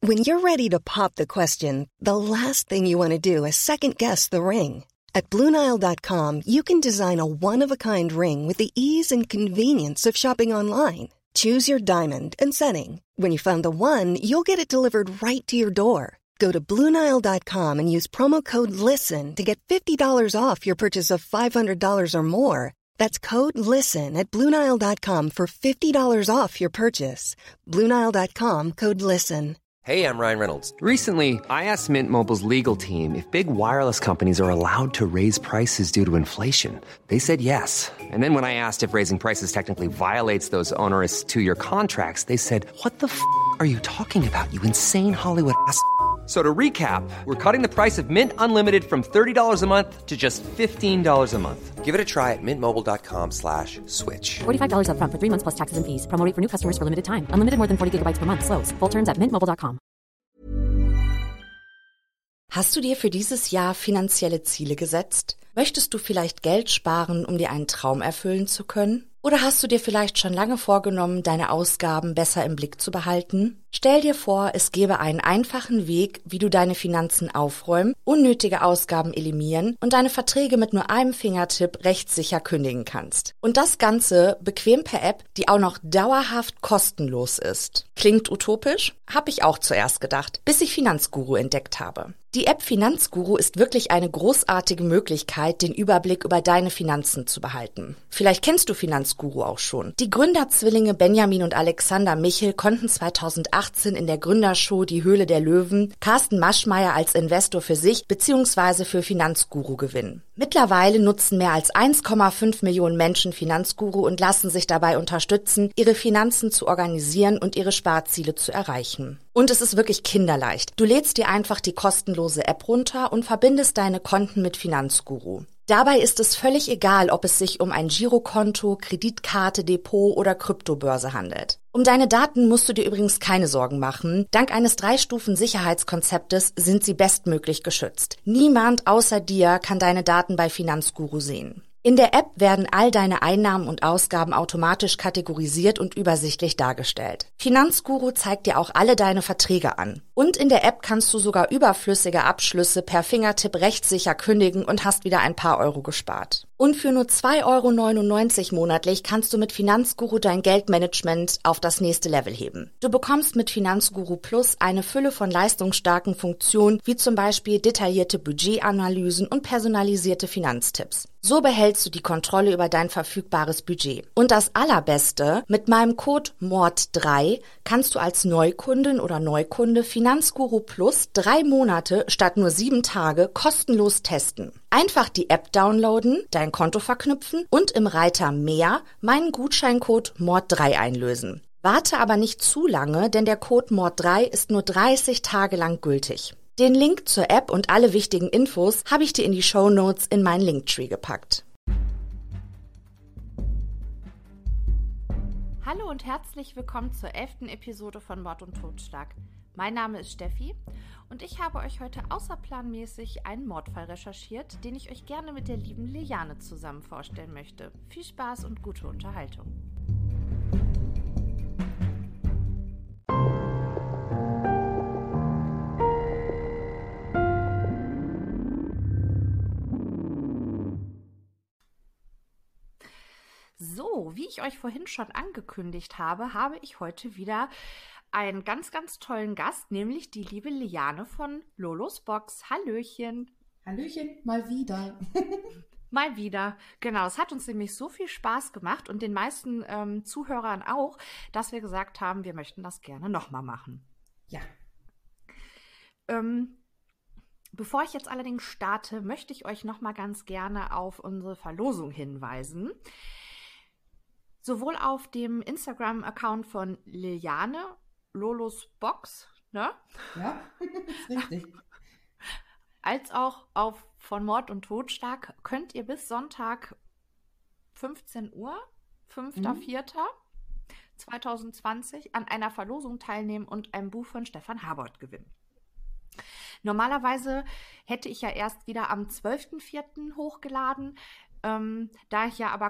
When you're ready to pop the question, the last thing you want to do is second-guess the ring. At BlueNile.com, you can design a one-of-a-kind ring with the ease and convenience of shopping online. Choose your diamond and setting. When you find the one, you'll get it delivered right to your door. Go to BlueNile.com and use promo code LISTEN to get $50 off your purchase of $500 or more. That's code LISTEN at BlueNile.com for $50 off your purchase. BlueNile.com, code LISTEN. Hey, I'm Ryan Reynolds. Recently, I asked Mint Mobile's legal team if big wireless companies are allowed to raise prices due to inflation. They said yes. And then when I asked if raising prices technically violates those onerous two-year contracts, they said, "What the f*** are you talking about, you insane Hollywood ass?" So to recap, we're cutting the price of Mint Unlimited from $30 a month to just $15 a month. Give it a try at mintmobile.com/switch. $45 up front for 3 months plus taxes and fees. Promo rate for new customers for limited time. Unlimited more than 40 gigabytes per month. Slows full terms at mintmobile.com. Hast du dir für dieses Jahr finanzielle Ziele gesetzt? Möchtest du vielleicht Geld sparen, um dir einen Traum erfüllen zu können? Oder hast du dir vielleicht schon lange vorgenommen, deine Ausgaben besser im Blick zu behalten? Stell dir vor, es gäbe einen einfachen Weg, wie du deine Finanzen aufräumen, unnötige Ausgaben eliminieren und deine Verträge mit nur einem Fingertipp rechtssicher kündigen kannst. Und das Ganze bequem per App, die auch noch dauerhaft kostenlos ist. Klingt utopisch? Hab ich auch zuerst gedacht, bis ich Finanzguru entdeckt habe. Die App Finanzguru ist wirklich eine großartige Möglichkeit, den Überblick über deine Finanzen zu behalten. Vielleicht kennst du Finanzguru auch schon. Die Gründerzwillinge Benjamin und Alexander Michel konnten 2018 in der Gründershow Die Höhle der Löwen Carsten Maschmeyer als Investor für sich bzw. für Finanzguru gewinnen. Mittlerweile nutzen mehr als 1,5 Millionen Menschen Finanzguru und lassen sich dabei unterstützen, ihre Finanzen zu organisieren und ihre Sparziele zu erreichen. Und es ist wirklich kinderleicht. Du lädst dir einfach die kostenlose App runter und verbindest deine Konten mit Finanzguru. Dabei ist es völlig egal, ob es sich um ein Girokonto, Kreditkarte, Depot oder Kryptobörse handelt. Um deine Daten musst du dir übrigens keine Sorgen machen. Dank eines 3-Stufen-Sicherheitskonzeptes sind sie bestmöglich geschützt. Niemand außer dir kann deine Daten bei Finanzguru sehen. In der App werden all deine Einnahmen und Ausgaben automatisch kategorisiert und übersichtlich dargestellt. Finanzguru zeigt dir auch alle deine Verträge an. Und in der App kannst du sogar überflüssige Abschlüsse per Fingertipp rechtssicher kündigen und hast wieder ein paar Euro gespart. Und für nur 2,99 € monatlich kannst du mit Finanzguru dein Geldmanagement auf das nächste Level heben. Du bekommst mit Finanzguru Plus eine Fülle von leistungsstarken Funktionen, wie zum Beispiel detaillierte Budgetanalysen und personalisierte Finanztipps. So behältst du die Kontrolle über dein verfügbares Budget. Und das Allerbeste, mit meinem Code MORD3 kannst du als Neukundin oder Neukunde Finanzguru Plus 3 Monate statt nur 7 Tage kostenlos testen. Einfach die App downloaden, dein Konto verknüpfen und im Reiter Mehr meinen Gutscheincode MORD3 einlösen. Warte aber nicht zu lange, denn der Code MORD3 ist nur 30 Tage lang gültig. Den Link zur App und alle wichtigen Infos habe ich dir in die Shownotes in meinen Linktree gepackt. Hallo und herzlich willkommen zur 11. Episode von Mord und Totschlag. Mein Name ist Steffi und ich habe euch heute außerplanmäßig einen Mordfall recherchiert, den ich euch gerne mit der lieben Liane zusammen vorstellen möchte. Viel Spaß und gute Unterhaltung. So, wie ich euch vorhin schon angekündigt habe, habe ich heute wieder einen ganz, ganz tollen Gast, nämlich die liebe Liane von Lolos Box. Hallöchen. Hallöchen, mal wieder. Mal wieder. Genau, es hat uns nämlich so viel Spaß gemacht und den meisten Zuhörern auch, dass wir gesagt haben, wir möchten das gerne nochmal machen. Ja. Bevor ich jetzt allerdings starte, möchte ich euch nochmal ganz gerne auf unsere Verlosung hinweisen. Sowohl auf dem Instagram-Account von Liane, Lolos Box, ne? Ja, ist richtig. Als auch auf von Mord und Totschlag könnt ihr bis Sonntag 15 Uhr, 5.4.2020, an einer Verlosung teilnehmen und ein Buch von Stefan Habort gewinnen. Normalerweise hätte ich ja erst wieder am 12.4. hochgeladen, da ich ja aber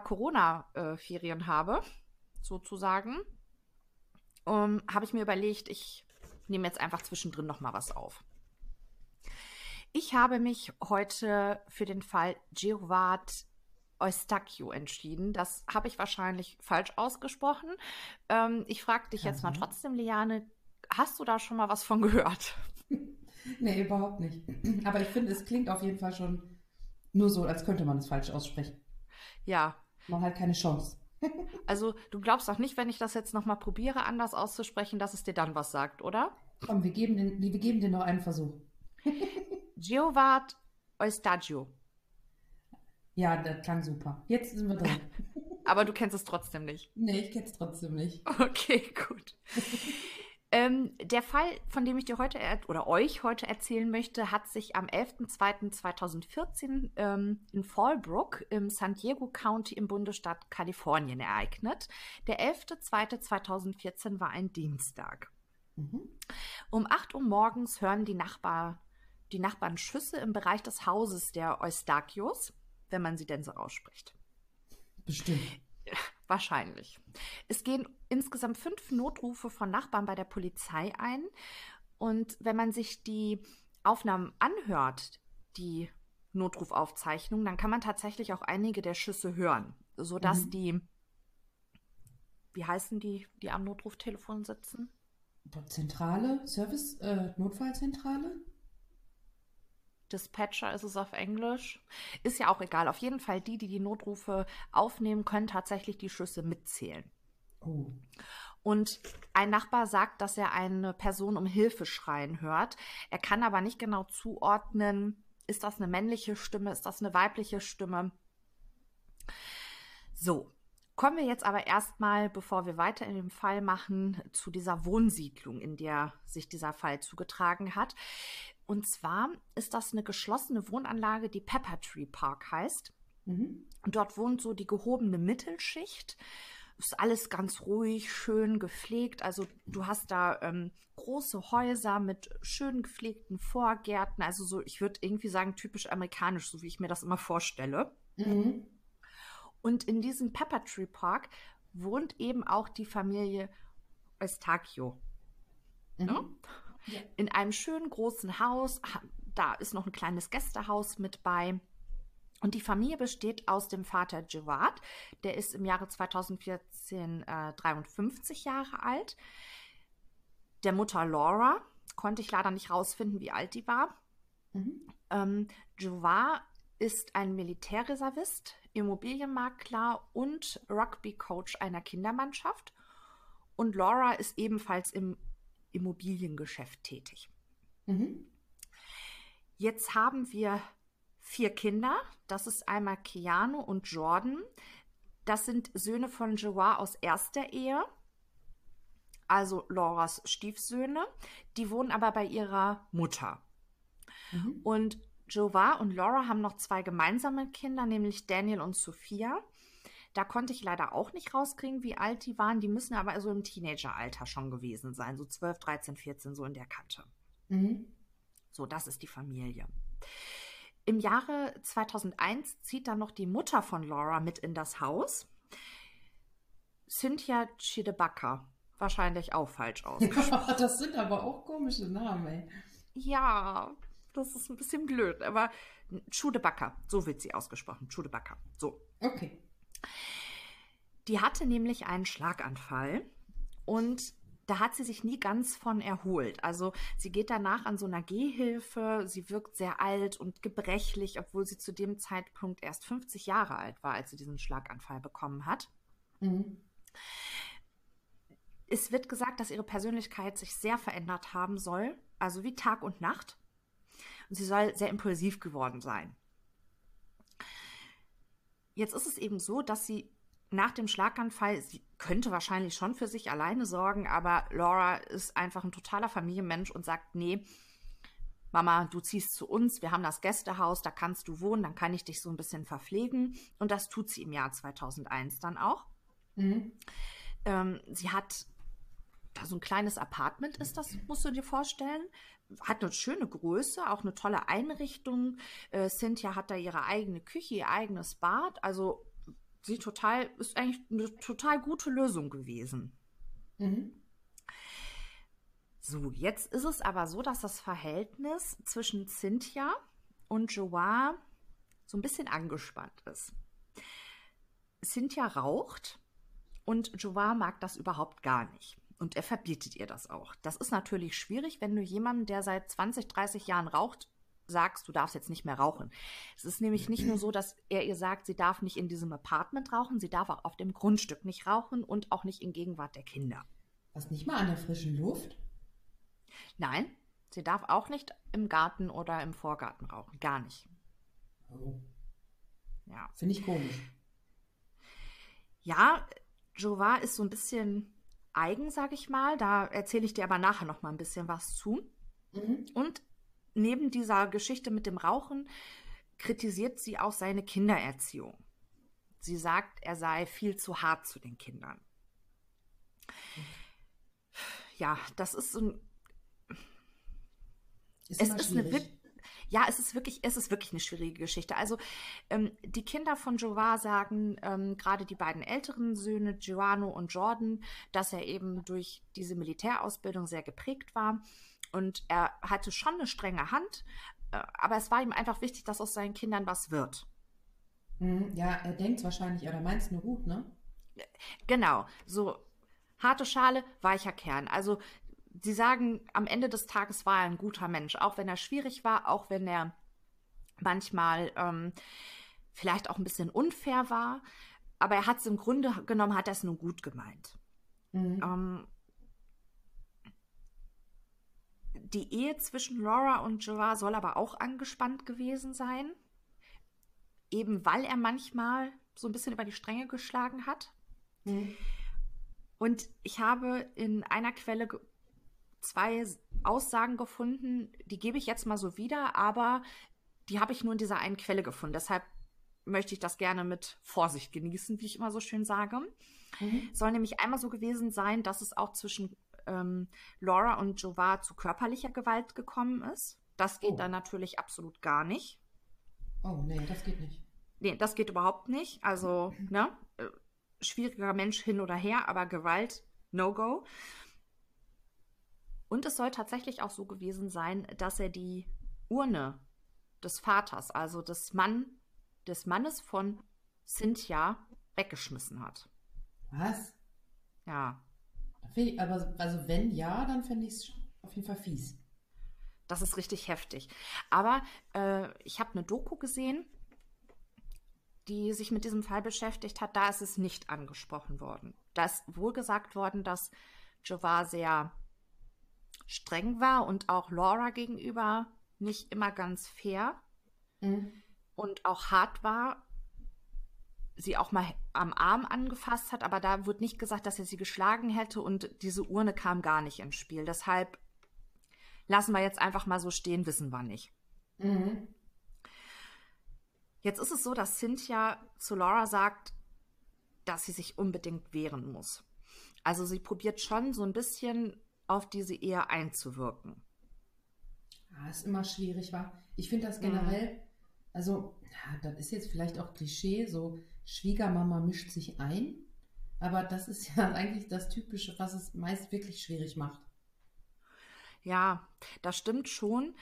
Corona-Ferien habe, sozusagen, habe ich mir überlegt, ich nehme jetzt einfach zwischendrin noch mal was auf. Ich habe mich heute für den Fall Geovat Eustachio entschieden. Das habe ich wahrscheinlich falsch ausgesprochen. Ich frage dich jetzt mal trotzdem, Liane, hast du da schon mal was von gehört? Nee, überhaupt nicht. Aber ich finde, es klingt auf jeden Fall schon nur so, als könnte man es falsch aussprechen. Ja. Man hat keine Chance. Also du glaubst doch nicht, wenn ich das jetzt nochmal probiere, anders auszusprechen, dass es dir dann was sagt, oder? Komm, wir geben dir noch einen Versuch. Geovat Eustachio. Ja, das klang super. Jetzt sind wir dran. Aber du kennst es trotzdem nicht. Nee, ich kenn's trotzdem nicht. Okay, gut. Der Fall, von dem ich dir heute euch heute erzählen möchte, hat sich am 11.02.2014 in Fallbrook im San Diego County im Bundesstaat Kalifornien ereignet. Der 11.02.2014 war ein Dienstag. Um 8 Uhr morgens hören die Nachbarn Schüsse im Bereich des Hauses der Eustachios, wenn man sie denn so ausspricht. Bestimmt. Wahrscheinlich. Es gehen insgesamt 5 Notrufe von Nachbarn bei der Polizei ein. Und wenn man sich die Aufnahmen anhört, die Notrufaufzeichnung, dann kann man tatsächlich auch einige der Schüsse hören, sodass wie heißen die am Notruftelefon sitzen? Zentrale, Service, Notfallzentrale? Dispatcher ist es auf Englisch. Ist ja auch egal. Auf jeden Fall die Notrufe aufnehmen, können tatsächlich die Schüsse mitzählen. Oh. Und ein Nachbar sagt, dass er eine Person um Hilfe schreien hört. Er kann aber nicht genau zuordnen, ist das eine männliche Stimme, ist das eine weibliche Stimme. So, kommen wir jetzt aber erstmal, bevor wir weiter in dem Fall machen, zu dieser Wohnsiedlung, in der sich dieser Fall zugetragen hat. Und zwar ist das eine geschlossene Wohnanlage, die Pepper Tree Park heißt. Und dort wohnt so die gehobene Mittelschicht. Ist alles ganz ruhig, schön gepflegt. Also du hast da große Häuser mit schön gepflegten Vorgärten. Also so, ich würde irgendwie sagen, typisch amerikanisch, so wie ich mir das immer vorstelle. Und in diesem Pepper Tree Park wohnt eben auch die Familie Eustachio. Ja? Ja. In einem schönen großen Haus, da ist noch ein kleines Gästehaus mit bei. Und die Familie besteht aus dem Vater Geovat, der ist im Jahre 2014 53 Jahre alt. Der Mutter Laura, konnte ich leider nicht rausfinden, wie alt die war. Geovat ist ein Militärreservist, Immobilienmakler und Rugby-Coach einer Kindermannschaft. Und Laura ist ebenfalls im Immobiliengeschäft tätig. Jetzt haben wir 4 Kinder. Das ist einmal Keanu und Jordan. Das sind Söhne von Geovat aus erster Ehe, also Lauras Stiefsöhne. Die wohnen aber bei ihrer Mutter. Und Geovat und Laura haben noch 2 gemeinsame Kinder, nämlich Daniel und Sophia. Da konnte ich leider auch nicht rauskriegen, wie alt die waren. Die müssen aber so im Teenageralter schon gewesen sein, so 12, 13, 14, so in der Kante. So, das ist die Familie. Im Jahre 2001 zieht dann noch die Mutter von Laura mit in das Haus. Cynthia Chidebaka. Wahrscheinlich auch falsch ausgesprochen. Das sind aber auch komische Namen, ey. Ja, das ist ein bisschen blöd, aber Chidebaka, so wird sie ausgesprochen. Chidebaka, so. Okay. Die hatte nämlich einen Schlaganfall und da hat sie sich nie ganz von erholt. Also sie geht danach an so einer Gehhilfe, sie wirkt sehr alt und gebrechlich, obwohl sie zu dem Zeitpunkt erst 50 Jahre alt war, als sie diesen Schlaganfall bekommen hat. Es wird gesagt, dass ihre Persönlichkeit sich sehr verändert haben soll, also wie Tag und Nacht. Und sie soll sehr impulsiv geworden sein. Jetzt ist es eben so, dass sie nach dem Schlaganfall, sie könnte wahrscheinlich schon für sich alleine sorgen, aber Laura ist einfach ein totaler Familienmensch und sagt, nee, Mama, du ziehst zu uns, wir haben das Gästehaus, da kannst du wohnen, dann kann ich dich so ein bisschen verpflegen. Und das tut sie im Jahr 2001 dann auch. Sie hat da so ein kleines Apartment ist das, musst du dir vorstellen. Hat eine schöne Größe, auch eine tolle Einrichtung. Cynthia hat da ihre eigene Küche, ihr eigenes Bad. Also ist eigentlich eine total gute Lösung gewesen. So, jetzt ist es aber so, dass das Verhältnis zwischen Cynthia und Joanne so ein bisschen angespannt ist. Cynthia raucht und Joanne mag das überhaupt gar nicht. Und er verbietet ihr das auch. Das ist natürlich schwierig, wenn du jemanden, der seit 20, 30 Jahren raucht, sagst, du darfst jetzt nicht mehr rauchen. Es ist nämlich nicht nur so, dass er ihr sagt, sie darf nicht in diesem Apartment rauchen, sie darf auch auf dem Grundstück nicht rauchen und auch nicht in Gegenwart der Kinder. Was, nicht mal an der frischen Luft? Nein, sie darf auch nicht im Garten oder im Vorgarten rauchen. Gar nicht. Oh. Ja. Finde ich komisch. Ja, Joanne ist so ein bisschen eigen, sag ich mal. Da erzähle ich dir aber nachher noch mal ein bisschen was zu. Und neben dieser Geschichte mit dem Rauchen kritisiert sie auch seine Kindererziehung. Sie sagt, er sei viel zu hart zu den Kindern. Ja, das ist so ein... Es ist wirklich eine schwierige Geschichte. Also die Kinder von Joanne sagen, gerade die beiden älteren Söhne, Giuliano und Jordan, dass er eben durch diese Militärausbildung sehr geprägt war. Und er hatte schon eine strenge Hand, aber es war ihm einfach wichtig, dass aus seinen Kindern was wird. Ja, er denkt wahrscheinlich, oder meint es nur gut, ne? Genau, so harte Schale, weicher Kern. Also sie sagen, am Ende des Tages war er ein guter Mensch, auch wenn er schwierig war, auch wenn er manchmal vielleicht auch ein bisschen unfair war. Aber er hat es im Grunde genommen, hat er es nur gut gemeint. Die Ehe zwischen Laura und Joanne soll aber auch angespannt gewesen sein, eben weil er manchmal so ein bisschen über die Stränge geschlagen hat. Und ich habe in einer Quelle 2 Aussagen gefunden, die gebe ich jetzt mal so wieder, aber die habe ich nur in dieser einen Quelle gefunden. Deshalb möchte ich das gerne mit Vorsicht genießen, wie ich immer so schön sage. Soll nämlich einmal so gewesen sein, dass es auch zwischen Laura und Joanne zu körperlicher Gewalt gekommen ist. Das geht dann natürlich absolut gar nicht. Oh, nee, das geht nicht. Nee, das geht überhaupt nicht. Also, ne? Schwieriger Mensch hin oder her, aber Gewalt, no go. Und es soll tatsächlich auch so gewesen sein, dass er die Urne des Vaters, also des Mannes von Cynthia, weggeschmissen hat. Was? Ja. Aber also wenn ja, dann fände ich es auf jeden Fall fies. Das ist richtig heftig. Aber ich habe eine Doku gesehen, die sich mit diesem Fall beschäftigt hat. Da ist es nicht angesprochen worden. Da ist wohl gesagt worden, dass Joanne sehr streng war und auch Laura gegenüber nicht immer ganz fair und auch hart war. Sie auch mal am Arm angefasst hat, aber da wird nicht gesagt, dass er sie geschlagen hätte und diese Urne kam gar nicht ins Spiel. Deshalb lassen wir jetzt einfach mal so stehen, wissen wir nicht. Jetzt ist es so, dass Cynthia zu Laura sagt, dass sie sich unbedingt wehren muss. Also sie probiert schon so ein bisschen auf diese Ehe einzuwirken. Ja, ist immer schwierig, wa? Ich finde das generell, also, ja, das ist jetzt vielleicht auch Klischee, so Schwiegermama mischt sich ein, aber das ist ja eigentlich das Typische, was es meist wirklich schwierig macht. Ja, das stimmt schon.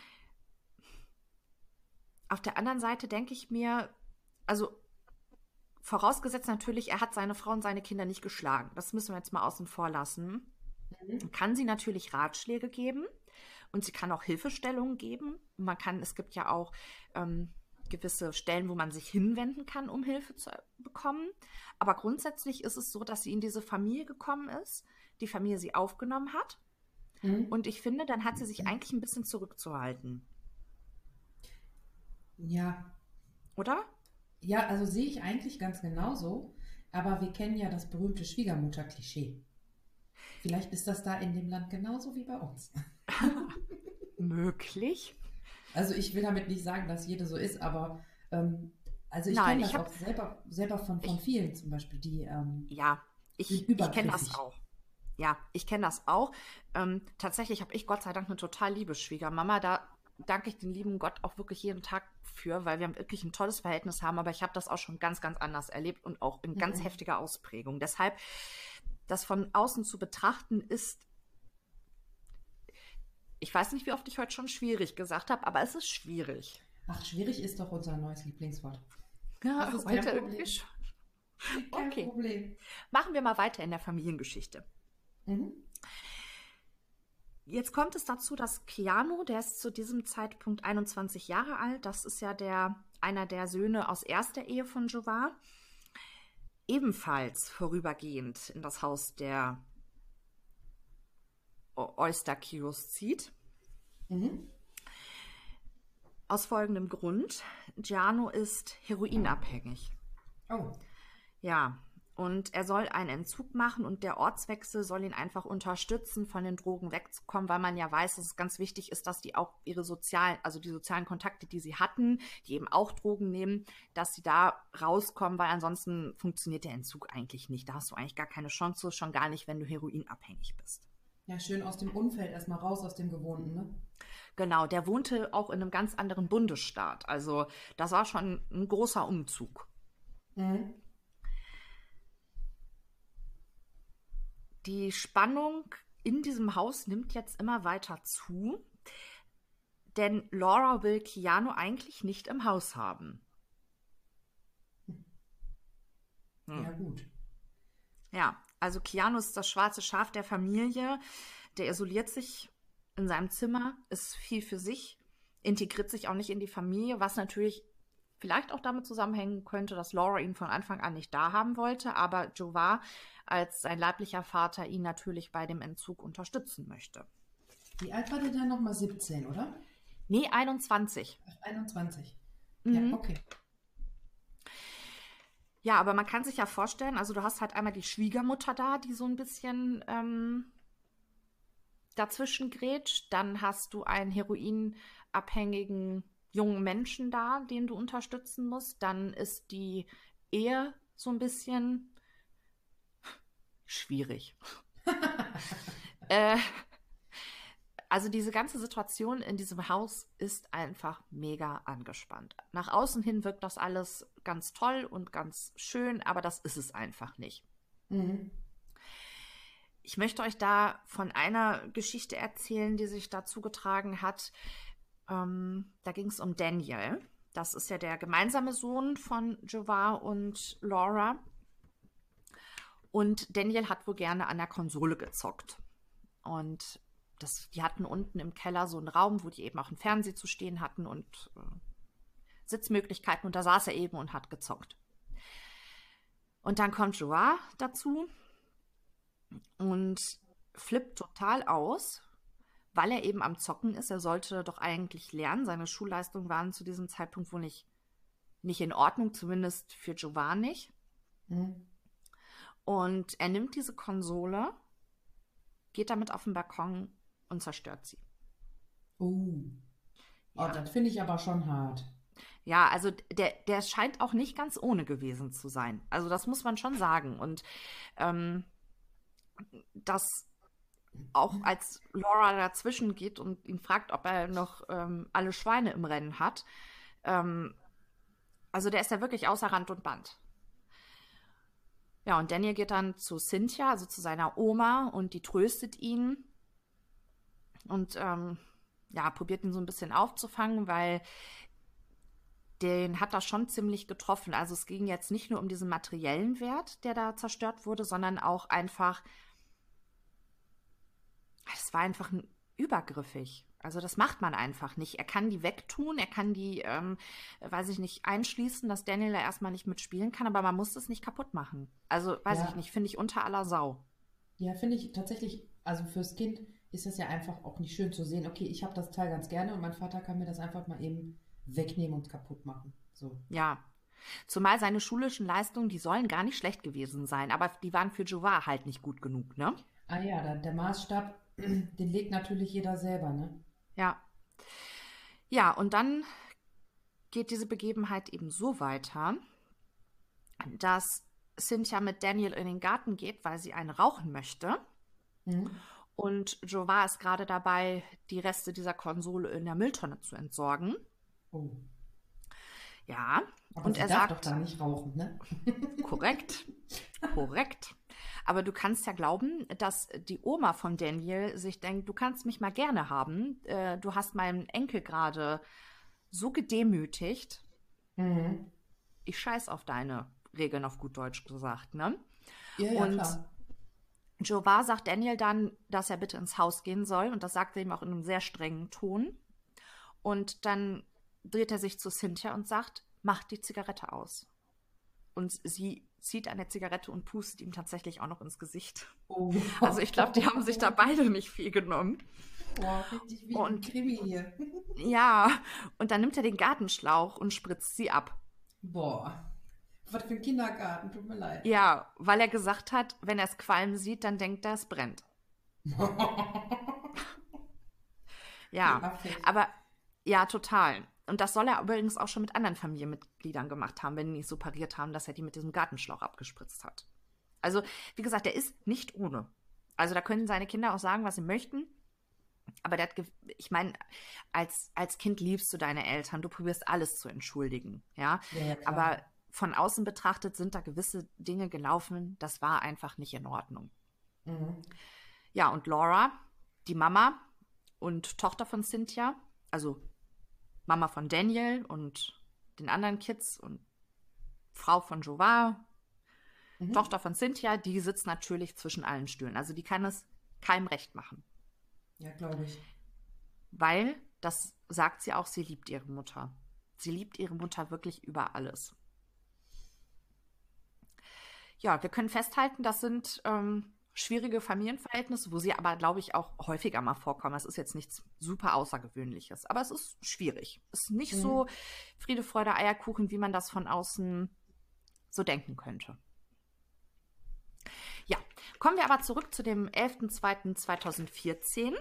Auf der anderen Seite denke ich mir, also vorausgesetzt natürlich, er hat seine Frau und seine Kinder nicht geschlagen. Das müssen wir jetzt mal außen vor lassen. Kann sie natürlich Ratschläge geben und sie kann auch Hilfestellungen geben. Es gibt ja auch gewisse Stellen, wo man sich hinwenden kann, um Hilfe zu bekommen. Aber grundsätzlich ist es so, dass sie in diese Familie gekommen ist, die Familie sie aufgenommen hat. Und ich finde, dann hat sie sich eigentlich ein bisschen zurückzuhalten. Ja. Oder? Ja, also sehe ich eigentlich ganz genauso, aber wir kennen ja das berühmte Schwiegermutter-Klischee. Vielleicht ist das da in dem Land genauso wie bei uns. Möglich. Also ich will damit nicht sagen, dass jede so ist, aber also ich kenne das auch selber von vielen zum Beispiel, die ich kenne das auch. Ja, ich kenne das auch. Tatsächlich habe ich Gott sei Dank eine total liebe Schwiegermama. Da danke ich den lieben Gott auch wirklich jeden Tag für, weil wir wirklich ein tolles Verhältnis haben. Aber ich habe das auch schon ganz, ganz anders erlebt und auch in ganz heftiger Ausprägung. Deshalb, das von außen zu betrachten, ist Ich weiß nicht, wie oft ich heute schon schwierig gesagt habe, aber es ist schwierig. Ach, schwierig ist doch unser neues Lieblingswort. Ja, Das ist heute kein irgendwie Problem. schon. Kein Okay. Problem. Machen wir mal weiter in der Familiengeschichte. Mhm. Jetzt kommt es dazu, dass Keanu, der ist zu diesem Zeitpunkt 21 Jahre alt, das ist ja einer der Söhne aus erster Ehe von Jovar, ebenfalls vorübergehend in das Haus der Eustachius zieht. Mhm. Aus folgendem Grund: Giano ist heroinabhängig. Oh, Ja, und er soll einen Entzug machen und der Ortswechsel soll ihn einfach unterstützen, von den Drogen wegzukommen, weil man ja weiß, dass es ganz wichtig ist, dass die auch die sozialen Kontakte, die sie hatten, die eben auch Drogen nehmen, dass sie da rauskommen, weil ansonsten funktioniert der Entzug eigentlich nicht. Da hast du eigentlich gar keine Chance, schon gar nicht, wenn du heroinabhängig bist. ja, schön aus dem Umfeld erstmal raus, aus dem Gewohnten, ne? Genau, der wohnte auch in einem ganz anderen Bundesstaat. Also das war schon ein großer Umzug. Mhm. Die Spannung in diesem Haus nimmt jetzt immer weiter zu, denn Laura will Keanu eigentlich nicht im Haus haben. Ja, gut. Ja, also Keanu ist das schwarze Schaf der Familie, der isoliert sich in seinem Zimmer, ist viel für sich, integriert sich auch nicht in die Familie, was natürlich vielleicht auch damit zusammenhängen könnte, dass Laura ihn von Anfang an nicht da haben wollte, aber Jovar als sein leiblicher Vater ihn natürlich bei dem Entzug unterstützen möchte. Wie alt war der dann nochmal? 17, oder? Nee, 21. Ach, 21. Mhm. Ja, okay. Ja, aber man kann sich ja vorstellen, also du hast halt einmal die Schwiegermutter da, die so ein bisschen dazwischen grätscht. Dann hast du einen heroinabhängigen jungen Menschen da, den du unterstützen musst. Dann ist die Ehe so ein bisschen schwierig. Also diese ganze Situation in diesem Haus ist einfach mega angespannt. Nach außen hin wirkt das alles ganz toll und ganz schön, aber das ist es einfach nicht. Mhm. Ich möchte euch da von einer Geschichte erzählen, die sich da zugetragen hat. Da ging es um Daniel. Das ist ja der gemeinsame Sohn von Jovar und Laura. Und Daniel hat wohl gerne an der Konsole gezockt. Und die hatten unten im Keller so einen Raum, wo die eben auch einen Fernseher zu stehen hatten und Sitzmöglichkeiten. Und da saß er eben und hat gezockt. Und dann kommt Jovar dazu und flippt total aus, weil er eben am Zocken ist. Er sollte doch eigentlich lernen. Seine Schulleistungen waren zu diesem Zeitpunkt wohl nicht in Ordnung, zumindest für Jovar nicht. Mhm. Und er nimmt diese Konsole, geht damit auf den Balkon und zerstört sie. Oh, das finde ich aber schon hart. Ja, also der scheint auch nicht ganz ohne gewesen zu sein. Also das muss man schon sagen. Und dass auch als Laura dazwischen geht und ihn fragt, ob er noch alle Schweine im Rennen hat, also der ist ja wirklich außer Rand und Band. Ja, und Daniel geht dann zu Cynthia, also zu seiner Oma, und die tröstet ihn und probiert ihn so ein bisschen aufzufangen, weil den hat das schon ziemlich getroffen. Also es ging jetzt nicht nur um diesen materiellen Wert, der da zerstört wurde, sondern auch einfach, es war einfach übergriffig. Also das macht man einfach nicht. Er kann die wegtun, er kann die, einschließen, dass Daniel da erstmal nicht mitspielen kann, aber man muss das nicht kaputt machen. Also, ich nicht, finde ich unter aller Sau. Ja, finde ich tatsächlich, also fürs Kind ist das ja einfach auch nicht schön zu sehen, okay, ich habe das Teil ganz gerne und mein Vater kann mir das einfach mal eben wegnehmen und kaputt machen. So. Ja. Zumal seine schulischen Leistungen, die sollen gar nicht schlecht gewesen sein, aber die waren für Jovar halt nicht gut genug, ne? Ah ja, der Maßstab, den legt natürlich jeder selber, ne? Ja. Ja, und dann geht diese Begebenheit eben so weiter, dass Cynthia mit Daniel in den Garten geht, weil sie eine rauchen möchte. Mhm. Und Jovar ist gerade dabei, die Reste dieser Konsole in der Mülltonne zu entsorgen. Oh. Ja, Aber und sie er darf sagt, doch da nicht rauchen, ne? korrekt, korrekt. Aber du kannst ja glauben, dass die Oma von Daniel sich denkt, du kannst mich mal gerne haben. Du hast meinen Enkel gerade so gedemütigt. Mhm. Ich scheiß auf deine Regeln, auf gut Deutsch gesagt, ne? Ja, Und klar. Jovar sagt Daniel dann, dass er bitte ins Haus gehen soll. Und das sagt er ihm auch in einem sehr strengen Ton. Und dann dreht er sich zu Cynthia und sagt, mach die Zigarette aus. Und sie zieht an der Zigarette und pustet ihm tatsächlich auch noch ins Gesicht. Oh. Also ich glaube, die haben sich da beide nicht viel genommen. Boah, richtig wie ein Und- Krimi hier. Ja, und dann nimmt er den Gartenschlauch und spritzt sie ab. Boah, was für ein Kindergarten, tut mir leid. Ja, weil er gesagt hat, wenn er es qualmen sieht, dann denkt er, es brennt. Ja, Affekt. aber ja, total. Und das soll er übrigens auch schon mit anderen Familienmitgliedern gemacht haben, wenn die nicht so pariert haben, dass er die mit diesem Gartenschlauch abgespritzt hat. Also, wie gesagt, der ist nicht ohne. Also, da können seine Kinder auch sagen, was sie möchten. Aber ich meine, als Kind liebst du deine Eltern, du probierst alles zu entschuldigen, ja. Ja, klar. Aber von außen betrachtet sind da gewisse Dinge gelaufen, das war einfach nicht in Ordnung. Mhm. Ja, und Laura, die Mama und Tochter von Cynthia, also Mama von Daniel und den anderen Kids und Frau von Jovar, Tochter von Cynthia, die sitzt natürlich zwischen allen Stühlen. Also die kann es keinem recht machen. Ja, glaube ich. Weil, das sagt sie auch, sie liebt ihre Mutter. Sie liebt ihre Mutter wirklich über alles. Ja, wir können festhalten, das sind schwierige Familienverhältnisse, wo sie aber, glaube ich, auch häufiger mal vorkommen. Das ist jetzt nichts super Außergewöhnliches, aber es ist schwierig. Es ist nicht so Friede, Freude, Eierkuchen, wie man das von außen so denken könnte. Ja, kommen wir aber zurück zu dem 11.02.2014.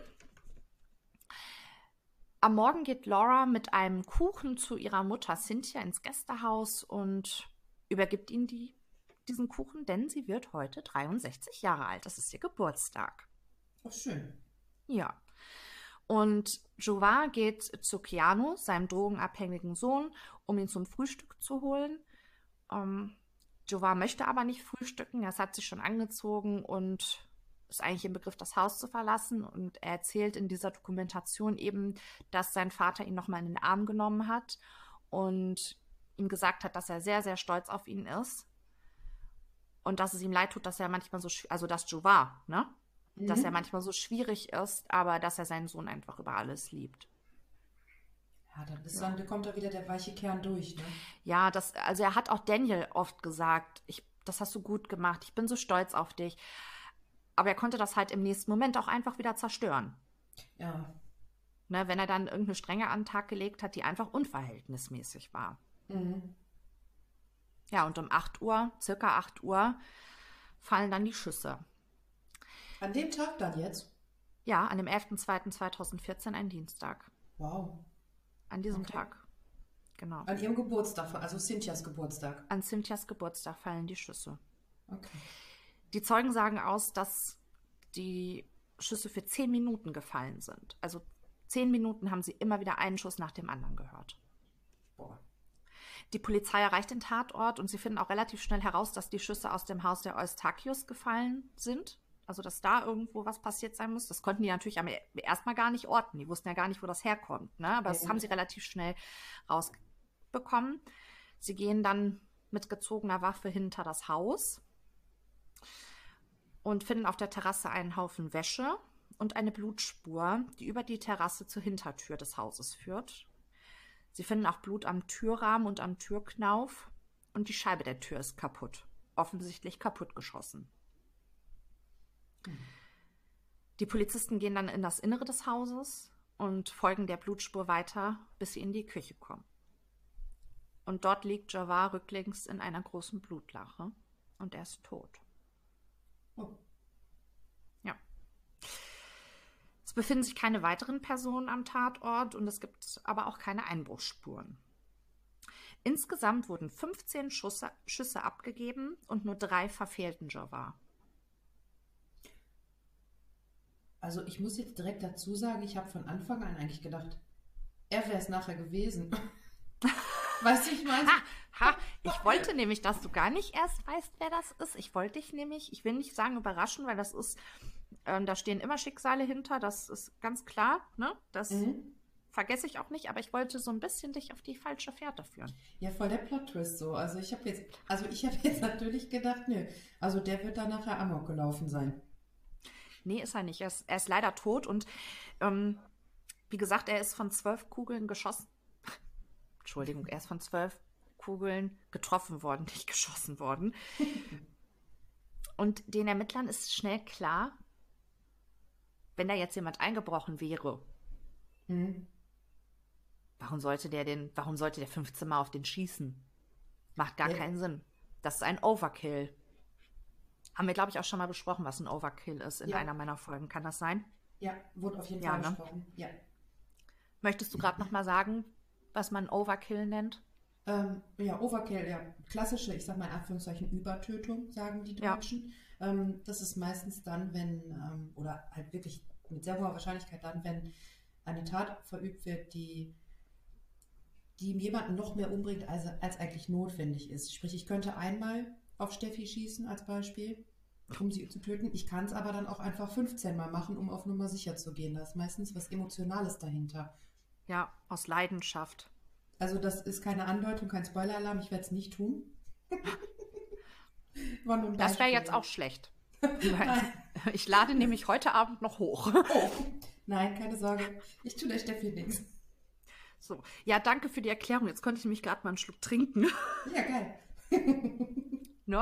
Am Morgen geht Laura mit einem Kuchen zu ihrer Mutter Cynthia ins Gästehaus und übergibt ihnen diesen Kuchen, denn sie wird heute 63 Jahre alt. Das ist ihr Geburtstag. Ach, schön. Ja. Und Jovar geht zu Keanu, seinem drogenabhängigen Sohn, um ihn zum Frühstück zu holen. Jovar möchte aber nicht frühstücken. Er hat sich schon angezogen und ist eigentlich im Begriff, das Haus zu verlassen. Und er erzählt in dieser Dokumentation eben, dass sein Vater ihn nochmal in den Arm genommen hat und ihm gesagt hat, dass er sehr, sehr stolz auf ihn ist. Und dass es ihm leid tut, dass er manchmal so, also dass Jovar, ne? Dass er manchmal so schwierig ist, aber dass er seinen Sohn einfach über alles liebt. Ja, da kommt da wieder der weiche Kern durch, ne? Ja, also er hat auch Daniel oft gesagt, das hast du gut gemacht, ich bin so stolz auf dich. Aber er konnte das halt im nächsten Moment auch einfach wieder zerstören. Ja. Ne, wenn er dann irgendeine Strenge an den Tag gelegt hat, die einfach unverhältnismäßig war. Mhm. Ja, und um 8 Uhr, circa 8 Uhr, fallen dann die Schüsse. An dem Tag dann jetzt? Ja, an dem 11.02.2014, ein Dienstag. Wow. An diesem Okay. Tag. Genau. An ihrem Geburtstag, also Cynthias Geburtstag. An Cynthias Geburtstag fallen die Schüsse. Okay. Die Zeugen sagen aus, dass die Schüsse für 10 Minuten gefallen sind. Also 10 Minuten haben sie immer wieder einen Schuss nach dem anderen gehört. Boah. Die Polizei erreicht den Tatort und sie finden auch relativ schnell heraus, dass die Schüsse aus dem Haus der Eustachius gefallen sind. Also, dass da irgendwo was passiert sein muss. Das konnten die natürlich erstmal gar nicht orten. Die wussten ja gar nicht, wo das herkommt. Ne? Aber das haben sie relativ schnell rausbekommen. Sie gehen dann mit gezogener Waffe hinter das Haus und finden auf der Terrasse einen Haufen Wäsche und eine Blutspur, die über die Terrasse zur Hintertür des Hauses führt. Sie finden auch Blut am Türrahmen und am Türknauf und die Scheibe der Tür ist kaputt. Offensichtlich kaputtgeschossen. Die Polizisten gehen dann in das Innere des Hauses und folgen der Blutspur weiter, bis sie in die Küche kommen. Und dort liegt Jovar rücklings in einer großen Blutlache und er ist tot. Oh. Ja. Es befinden sich keine weiteren Personen am Tatort und es gibt aber auch keine Einbruchsspuren. Insgesamt wurden 15 Schüsse abgegeben und nur 3 verfehlten Jovar. Also ich muss jetzt direkt dazu sagen, ich habe von Anfang an eigentlich gedacht, er wäre es nachher gewesen. Weißt du, ich meine? Ich wollte nämlich, dass du gar nicht erst weißt, wer das ist. Ich wollte dich nämlich, ich will nicht sagen überraschen, weil das ist, da stehen immer Schicksale hinter, das ist ganz klar, ne? Das vergesse ich auch nicht, aber ich wollte so ein bisschen dich auf die falsche Fährte führen. Ja, voll der Plot-Twist so. Also ich habe jetzt natürlich gedacht, nö, also der wird da nachher Amok gelaufen sein. Nee, ist er nicht. Er ist leider tot und wie gesagt, er ist von 12 Kugeln geschossen. Entschuldigung, er ist von 12 Kugeln getroffen worden, nicht geschossen worden. Und den Ermittlern ist schnell klar, wenn da jetzt jemand eingebrochen wäre, warum sollte der 15 Mal auf den schießen? Macht gar keinen Sinn. Das ist ein Overkill. Haben wir, glaube ich, auch schon mal besprochen, was ein Overkill ist in einer meiner Folgen. Kann das sein? Ja, wurde auf jeden Fall besprochen. Ja. Möchtest du gerade noch mal sagen, was man Overkill nennt? Overkill, ja. Klassische, ich sag mal in Anführungszeichen, Übertötung, sagen die Deutschen. Ja. Das ist meistens dann, wenn, oder halt wirklich mit sehr hoher Wahrscheinlichkeit dann, wenn eine Tat verübt wird, die jemanden noch mehr umbringt, als eigentlich notwendig ist. Sprich, ich könnte einmal auf Steffi schießen als Beispiel, um sie zu töten. Ich kann es aber dann auch einfach 15 Mal machen, um auf Nummer sicher zu gehen. Da ist meistens was Emotionales dahinter. Ja, aus Leidenschaft. Also das ist keine Andeutung, kein Spoiler-Alarm. Ich werde es nicht tun. Das wäre jetzt auch schlecht. Ich lade nämlich heute Abend noch hoch. Oh. Nein, keine Sorge. Ich tue der Steffi nichts. So, ja, danke für die Erklärung. Jetzt konnte ich nämlich gerade mal einen Schluck trinken. Ja, geil. Ne?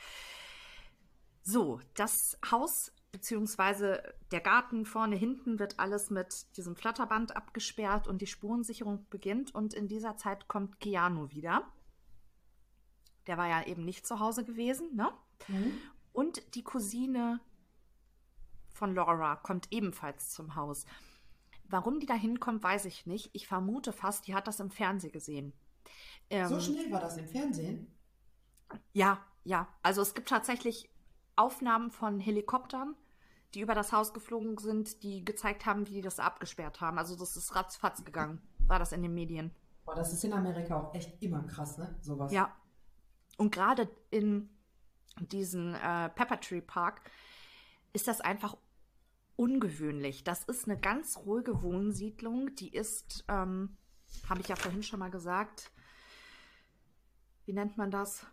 So, das Haus beziehungsweise der Garten vorne, hinten wird alles mit diesem Flatterband abgesperrt und die Spurensicherung beginnt. Und in dieser Zeit kommt Keanu wieder. Der war ja eben nicht zu Hause gewesen, ne? Und die Cousine von Laura kommt ebenfalls zum Haus. Warum die da hinkommt, weiß ich nicht. Ich vermute fast, die hat das im Fernsehen gesehen. So schnell war das im Fernsehen? Ja. Also es gibt tatsächlich Aufnahmen von Helikoptern, die über das Haus geflogen sind, die gezeigt haben, wie die das abgesperrt haben. Also das ist ratzfatz gegangen, war das in den Medien. Boah, das ist in Amerika auch echt immer krass, ne? Sowas. Ja. Und gerade in diesen Pepper Tree Park ist das einfach ungewöhnlich. Das ist eine ganz ruhige Wohnsiedlung. Die ist, habe ich ja vorhin schon mal gesagt, wie nennt man das?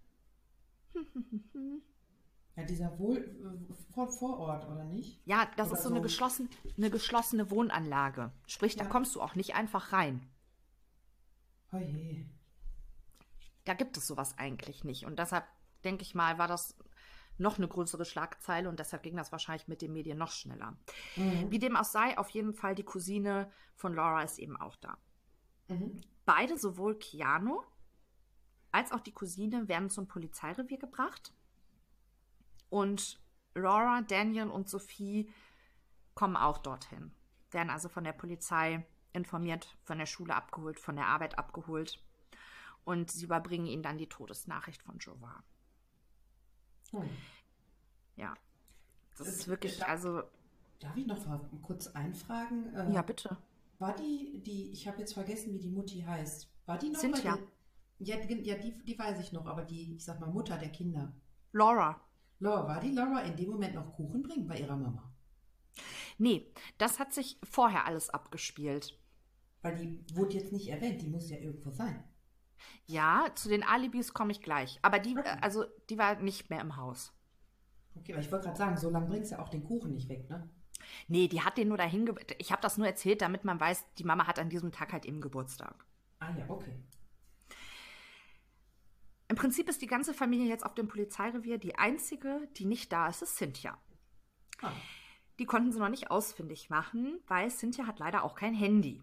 Ja, dieser Vorort, oder nicht? Ja, das oder ist so eine geschlossene Wohnanlage. Sprich, da kommst du auch nicht einfach rein. Oh je. Da gibt es sowas eigentlich nicht. Und deshalb, denke ich mal, war das noch eine größere Schlagzeile und deshalb ging das wahrscheinlich mit den Medien noch schneller. Wie dem auch sei, auf jeden Fall die Cousine von Laura ist eben auch da. Beide, sowohl Keanu als auch die Cousine, werden zum Polizeirevier gebracht. Und Laura, Daniel und Sophie kommen auch dorthin. Werden also von der Polizei informiert, von der Schule abgeholt, von der Arbeit abgeholt. Und sie überbringen ihnen dann die Todesnachricht von Jovan. Ja, das ist wirklich, also... Darf ich noch kurz einfragen? Ja, bitte. War die, ich habe jetzt vergessen, wie die Mutti heißt. War die noch Cynthia. Die weiß ich noch, aber die, ich sag mal, Mutter der Kinder. Laura. War die Laura in dem Moment noch Kuchen bringen bei ihrer Mama? Nee, das hat sich vorher alles abgespielt. Weil die wurde jetzt nicht erwähnt, die muss ja irgendwo sein. Ja, zu den Alibis komme ich gleich. Aber die war nicht mehr im Haus. Okay, aber ich wollte gerade sagen, so lange bringst du ja auch den Kuchen nicht weg, ne? Nee, die hat den nur dahin ich habe das nur erzählt, damit man weiß, die Mama hat an diesem Tag halt eben Geburtstag. Ah ja, okay. Im Prinzip ist die ganze Familie jetzt auf dem Polizeirevier. Die einzige, die nicht da ist, ist Cynthia. Die konnten sie noch nicht ausfindig machen, weil Cynthia hat leider auch kein Handy.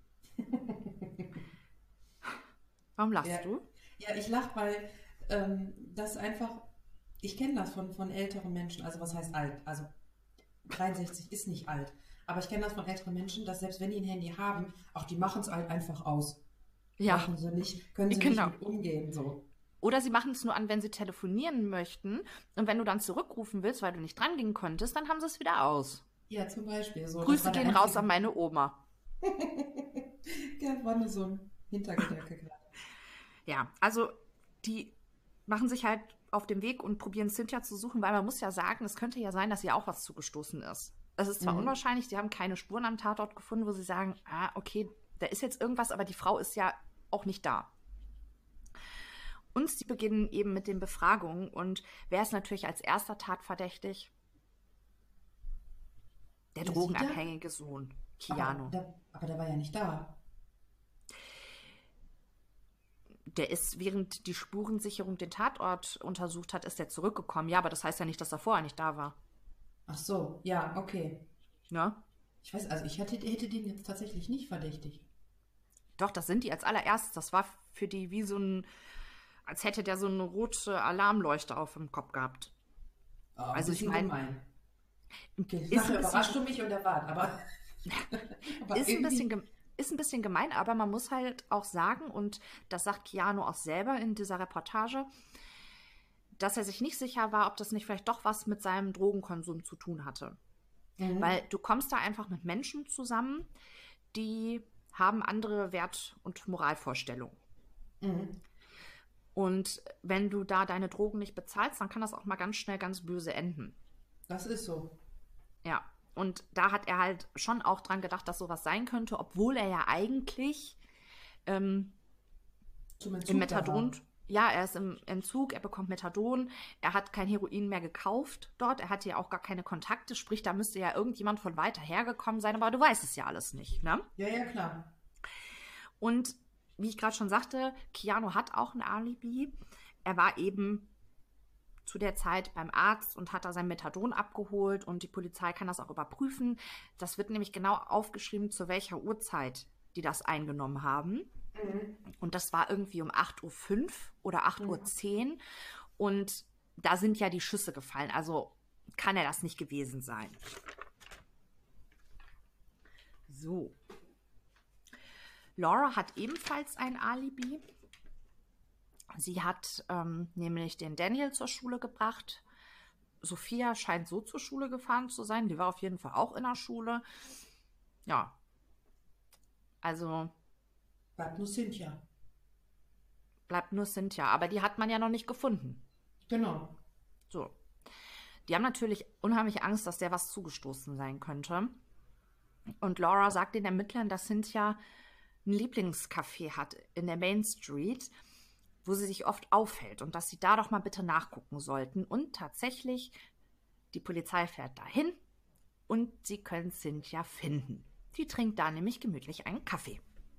Warum lachst du? Ja, ich lache, weil das einfach, ich kenne das von älteren Menschen, also was heißt alt? Also 63 ist nicht alt, aber ich kenne das von älteren Menschen, dass selbst wenn die ein Handy haben, auch die machen es halt einfach aus. Ja. Machen sie nicht, können sie nicht mit umgehen, so. Oder sie machen es nur an, wenn sie telefonieren möchten. Und wenn du dann zurückrufen willst, weil du nicht dran gehen konntest, dann haben sie es wieder aus. Ja, zum Beispiel. So, Grüße gehen raus an meine Oma. Ja, war nur so ein Hintergedanke gerade. Ja, also die machen sich halt auf den Weg und probieren Cynthia zu suchen, weil man muss ja sagen, es könnte ja sein, dass ihr auch was zugestoßen ist. Es ist zwar unwahrscheinlich, sie haben keine Spuren am Tatort gefunden, wo sie sagen, okay, da ist jetzt irgendwas, aber die Frau ist ja auch nicht da. Und sie beginnen eben mit den Befragungen. Und wer ist natürlich als erster tatverdächtig? Der drogenabhängige Sohn, Keanu. Aber der war ja nicht da. Der ist, während die Spurensicherung den Tatort untersucht hat, ist er zurückgekommen. Ja, aber das heißt ja nicht, dass er vorher nicht da war. Ach so, ja, okay. Ne? Ich weiß, also ich hätte den jetzt tatsächlich nicht verdächtig. Doch, das sind die als allererstes. Das war für die wie so ein, als hätte der so eine rote Alarmleuchte auf dem Kopf gehabt. Oh, also ich meine, okay, nachher überrascht du mich und erwartet, aber ist ein bisschen gemein, aber man muss halt auch sagen, und das sagt Keanu auch selber in dieser Reportage, dass er sich nicht sicher war, ob das nicht vielleicht doch was mit seinem Drogenkonsum zu tun hatte. Weil du kommst da einfach mit Menschen zusammen, die haben andere Wert- und Moralvorstellungen. Und wenn du da deine Drogen nicht bezahlst, dann kann das auch mal ganz schnell ganz böse enden. Das ist so. Ja, und da hat er halt schon auch dran gedacht, dass sowas sein könnte, obwohl er ja eigentlich im Methadon, ja, er ist im Entzug, er bekommt Methadon, er hat kein Heroin mehr gekauft dort, er hatte ja auch gar keine Kontakte, sprich, da müsste ja irgendjemand von weiter hergekommen sein, aber du weißt es ja alles nicht, ne? Ja, ja, klar. Und wie ich gerade schon sagte, Keanu hat auch ein Alibi. Er war eben zu der Zeit beim Arzt und hat da sein Methadon abgeholt und die Polizei kann das auch überprüfen. Das wird nämlich genau aufgeschrieben, zu welcher Uhrzeit die das eingenommen haben. Und das war irgendwie um 8:05 Uhr oder 8:10 Uhr. Und da sind ja die Schüsse gefallen. Also kann er das nicht gewesen sein. So. Laura hat ebenfalls ein Alibi. Sie hat nämlich den Daniel zur Schule gebracht. Sophia scheint so zur Schule gefahren zu sein. Die war auf jeden Fall auch in der Schule. Ja. Also. Bleibt nur Cynthia. Aber die hat man ja noch nicht gefunden. Genau. So. Die haben natürlich unheimlich Angst, dass der was zugestoßen sein könnte. Und Laura sagt den Ermittlern, dass Cynthia ein Lieblingscafé hat in der Main Street, wo sie sich oft aufhält und dass sie da doch mal bitte nachgucken sollten. Und tatsächlich, die Polizei fährt dahin und sie können Cynthia finden. Die trinkt da nämlich gemütlich einen Kaffee.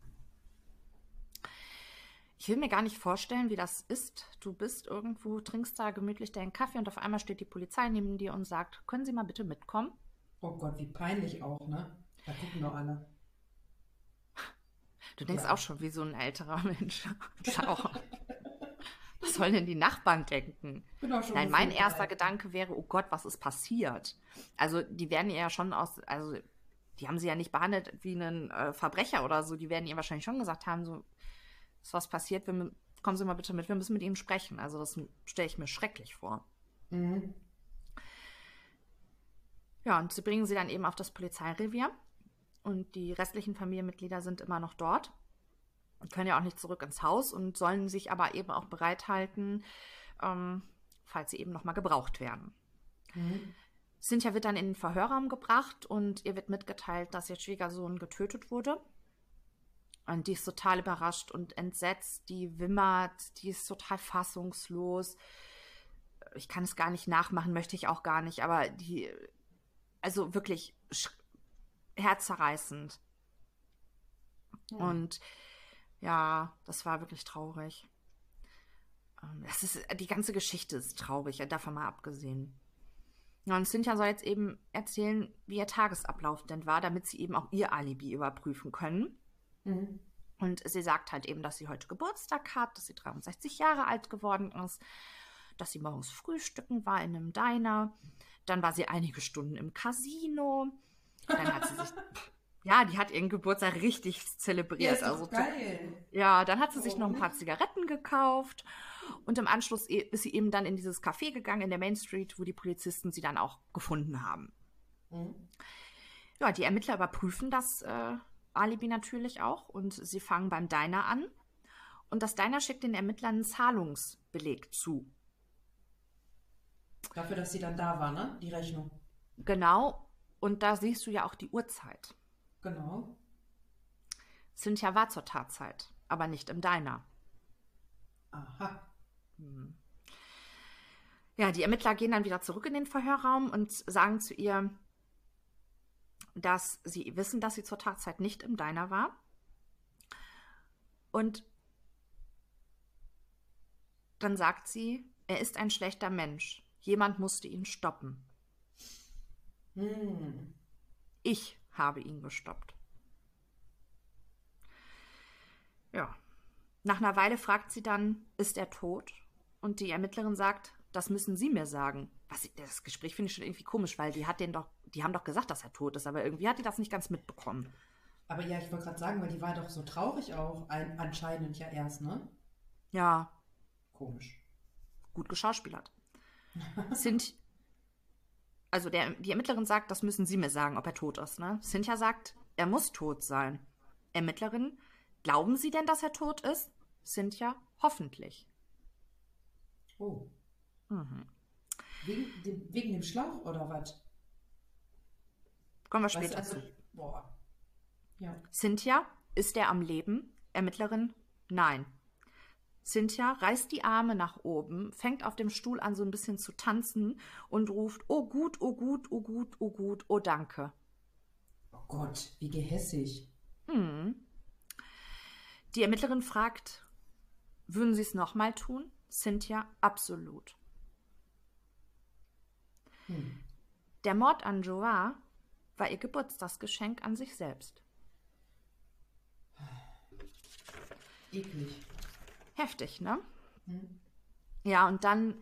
Ich will mir gar nicht vorstellen, wie das ist. Du bist irgendwo, trinkst da gemütlich deinen Kaffee und auf einmal steht die Polizei neben dir und sagt, können Sie mal bitte mitkommen? Oh Gott, wie peinlich auch, ne? Da gucken doch alle. Du denkst auch schon wie so ein älterer Mensch. Was sollen denn die Nachbarn denken? Nein, mein erster Gedanke wäre, oh Gott, was ist passiert? Also die werden ihr ja schon die haben sie ja nicht behandelt wie einen Verbrecher oder so. Die werden ihr wahrscheinlich schon gesagt haben, so, ist was passiert, kommen Sie mal bitte mit, wir müssen mit Ihnen sprechen. Also das stelle ich mir schrecklich vor. Ja, und sie bringen sie dann eben auf das Polizeirevier. Und die restlichen Familienmitglieder sind immer noch dort und können ja auch nicht zurück ins Haus und sollen sich aber eben auch bereithalten, falls sie eben nochmal gebraucht werden. Cynthia wird dann in den Verhörraum gebracht und ihr wird mitgeteilt, dass ihr Schwiegersohn getötet wurde. Und die ist total überrascht und entsetzt, die wimmert, die ist total fassungslos. Ich kann es gar nicht nachmachen, möchte ich auch gar nicht, aber also wirklich herzerreißend. Und ja, das war wirklich traurig. Die ganze Geschichte ist traurig, davon mal abgesehen. Ja, und Cynthia soll jetzt eben erzählen, wie ihr Tagesablauf denn war, damit sie eben auch ihr Alibi überprüfen können. Und sie sagt halt eben, dass sie heute Geburtstag hat, dass sie 63 Jahre alt geworden ist, dass sie morgens frühstücken war in einem Diner. Dann war sie einige Stunden im Casino. Dann hat sie sich, ja, die hat ihren Geburtstag richtig zelebriert. Ja, ist doch geil. Ja, dann hat sie sich noch ein paar Zigaretten gekauft. Und im Anschluss ist sie eben dann in dieses Café gegangen in der Main Street, wo die Polizisten sie dann auch gefunden haben. Ja, die Ermittler überprüfen das Alibi natürlich auch und sie fangen beim Diner an. und das Diner schickt den Ermittlern einen Zahlungsbeleg zu. Dafür, dass sie dann da war, ne? Die Rechnung. Genau, und da siehst du ja auch die Uhrzeit. Genau. Cynthia war zur Tatzeit, aber nicht im Diner. Aha. Ja, die Ermittler gehen dann wieder zurück in den Verhörraum und sagen zu ihr, dass sie wissen, dass sie zur Tatzeit nicht im Diner war. Und dann sagt sie, er ist ein schlechter Mensch. Jemand musste ihn stoppen. Ich habe ihn gestoppt. Ja. Nach einer Weile fragt sie dann, ist er tot? Und die Ermittlerin sagt, das müssen Sie mir sagen. Das Gespräch finde ich schon irgendwie komisch, weil die haben doch gesagt, dass er tot ist, aber irgendwie hat die das nicht ganz mitbekommen. Aber ja, ich wollte gerade sagen, weil die war doch so traurig auch, anscheinend ja erst, ne? Ja. Komisch. Gut geschauspielert. Die Ermittlerin sagt, das müssen Sie mir sagen, ob er tot ist, ne? Cynthia sagt, er muss tot sein. Ermittlerin, glauben Sie denn, dass er tot ist? Cynthia, hoffentlich. Oh. Wegen dem Schlauch oder was? Kommen wir später zu. Boah. Ja. Cynthia, ist er am Leben? Ermittlerin, nein. Cynthia reißt die Arme nach oben, fängt auf dem Stuhl an, so ein bisschen zu tanzen und ruft, oh gut, oh gut, oh gut, oh gut, oh danke. Oh Gott, wie gehässig. Die Ermittlerin fragt, würden Sie es nochmal tun? Cynthia, absolut. Der Mord an Joa war ihr Geburtstagsgeschenk an sich selbst. Eklig. Heftig, ne? Ja, und dann,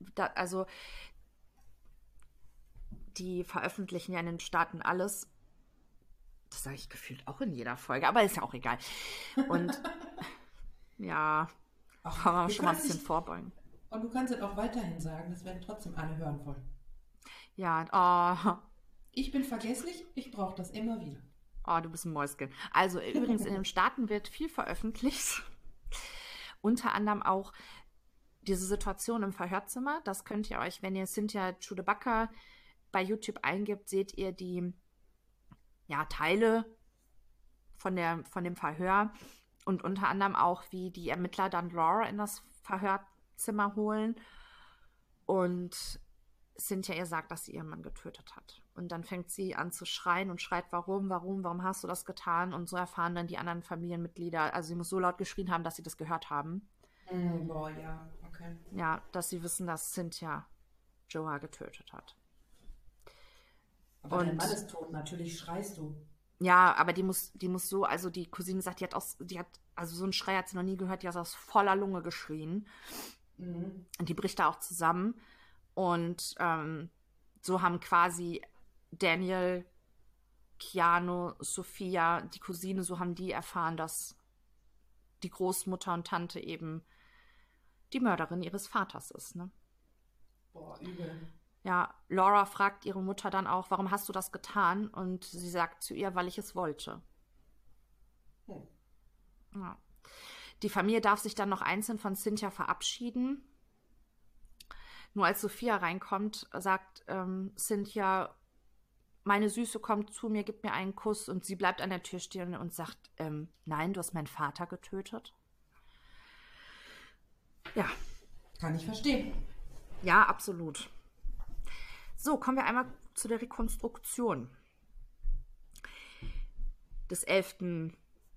die veröffentlichen ja in den Staaten alles. Das sage ich gefühlt auch in jeder Folge, aber ist ja auch egal. Und ja, kann man schon mal ein bisschen vorbeugen. Und du kannst es auch weiterhin sagen, das werden trotzdem alle hören wollen. Ja, Ich bin vergesslich, ich brauche das immer wieder. du bist ein Mäuschen. Also übrigens, in den Staaten wird viel veröffentlicht. Unter anderem auch diese Situation im Verhörzimmer. Das könnt ihr euch, wenn ihr Cynthia Chewbacca bei YouTube eingibt, seht ihr die Teile von dem Verhör und unter anderem auch, wie die Ermittler dann Laura in das Verhörzimmer holen und Cynthia ihr sagt, dass sie ihren Mann getötet hat. Und dann fängt sie an zu schreien und schreit, warum hast du das getan? Und so erfahren dann die anderen Familienmitglieder, also sie muss so laut geschrien haben, dass sie das gehört haben. Boah, ja, okay. Ja, dass sie wissen, dass Cynthia Joa getötet hat. Aber dein Mann ist tot, natürlich schreist du. Ja, aber die muss so, also die Cousine sagt, also so einen Schrei hat sie noch nie gehört, die hat aus voller Lunge geschrien. Und die bricht da auch zusammen. Und so haben quasi Daniel, Keanu, Sophia, die Cousine, so haben die erfahren, dass die Großmutter und Tante eben die Mörderin ihres Vaters ist, ne? Boah, übel. Ja, Laura fragt ihre Mutter dann auch, warum hast du das getan? Und sie sagt zu ihr, weil ich es wollte. Ja. Die Familie darf sich dann noch einzeln von Cynthia verabschieden. Nur als Sophia reinkommt, sagt Cynthia, meine Süße kommt zu mir, gibt mir einen Kuss und sie bleibt an der Tür stehen und sagt, nein, du hast meinen Vater getötet. Ja. Kann ich verstehen. Ja, absolut. So, kommen wir einmal zu der Rekonstruktion des 11.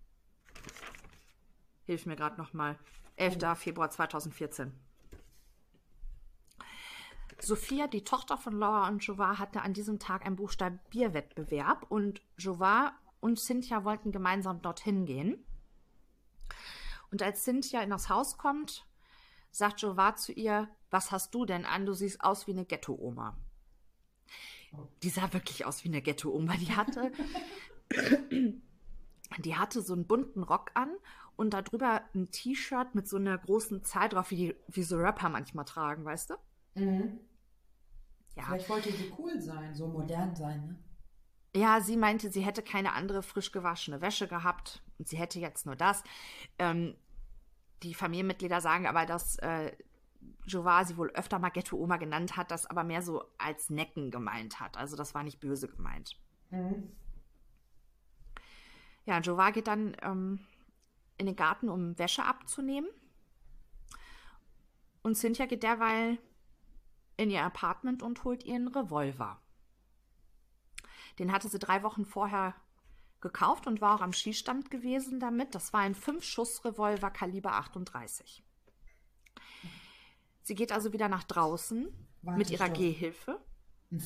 Hilf mir gerade nochmal. 11. Februar 2014. Sophia, die Tochter von Laura und Joa, hatte an diesem Tag einen Buchstabierwettbewerb und Joa und Cynthia wollten gemeinsam dorthin gehen. Und als Cynthia in das Haus kommt, sagt Joa zu ihr, was hast du denn an? Du siehst aus wie eine Ghetto-Oma. Die sah wirklich aus wie eine Ghetto-Oma. Die hatte so einen bunten Rock an und darüber ein T-Shirt mit so einer großen Zahl drauf, wie so Rapper manchmal tragen, weißt du? Mhm. Ja. Vielleicht wollte sie cool sein, so modern sein, ne? Ja, sie meinte, sie hätte keine andere frisch gewaschene Wäsche gehabt und sie hätte jetzt nur das. Die Familienmitglieder sagen aber, dass Jovar sie wohl öfter mal Ghetto-Oma genannt hat, das aber mehr so als Necken gemeint hat. Also das war nicht böse gemeint. Ja, Jovar geht dann in den Garten, um Wäsche abzunehmen. Und Cynthia geht derweil in ihr Apartment und holt ihren Revolver. Den hatte sie 3 Wochen vorher gekauft und war auch am Schießstand gewesen damit. Das war ein 5-Schuss-Revolver Kaliber 38. Sie geht also wieder nach draußen mit ihrer Gehhilfe. Was?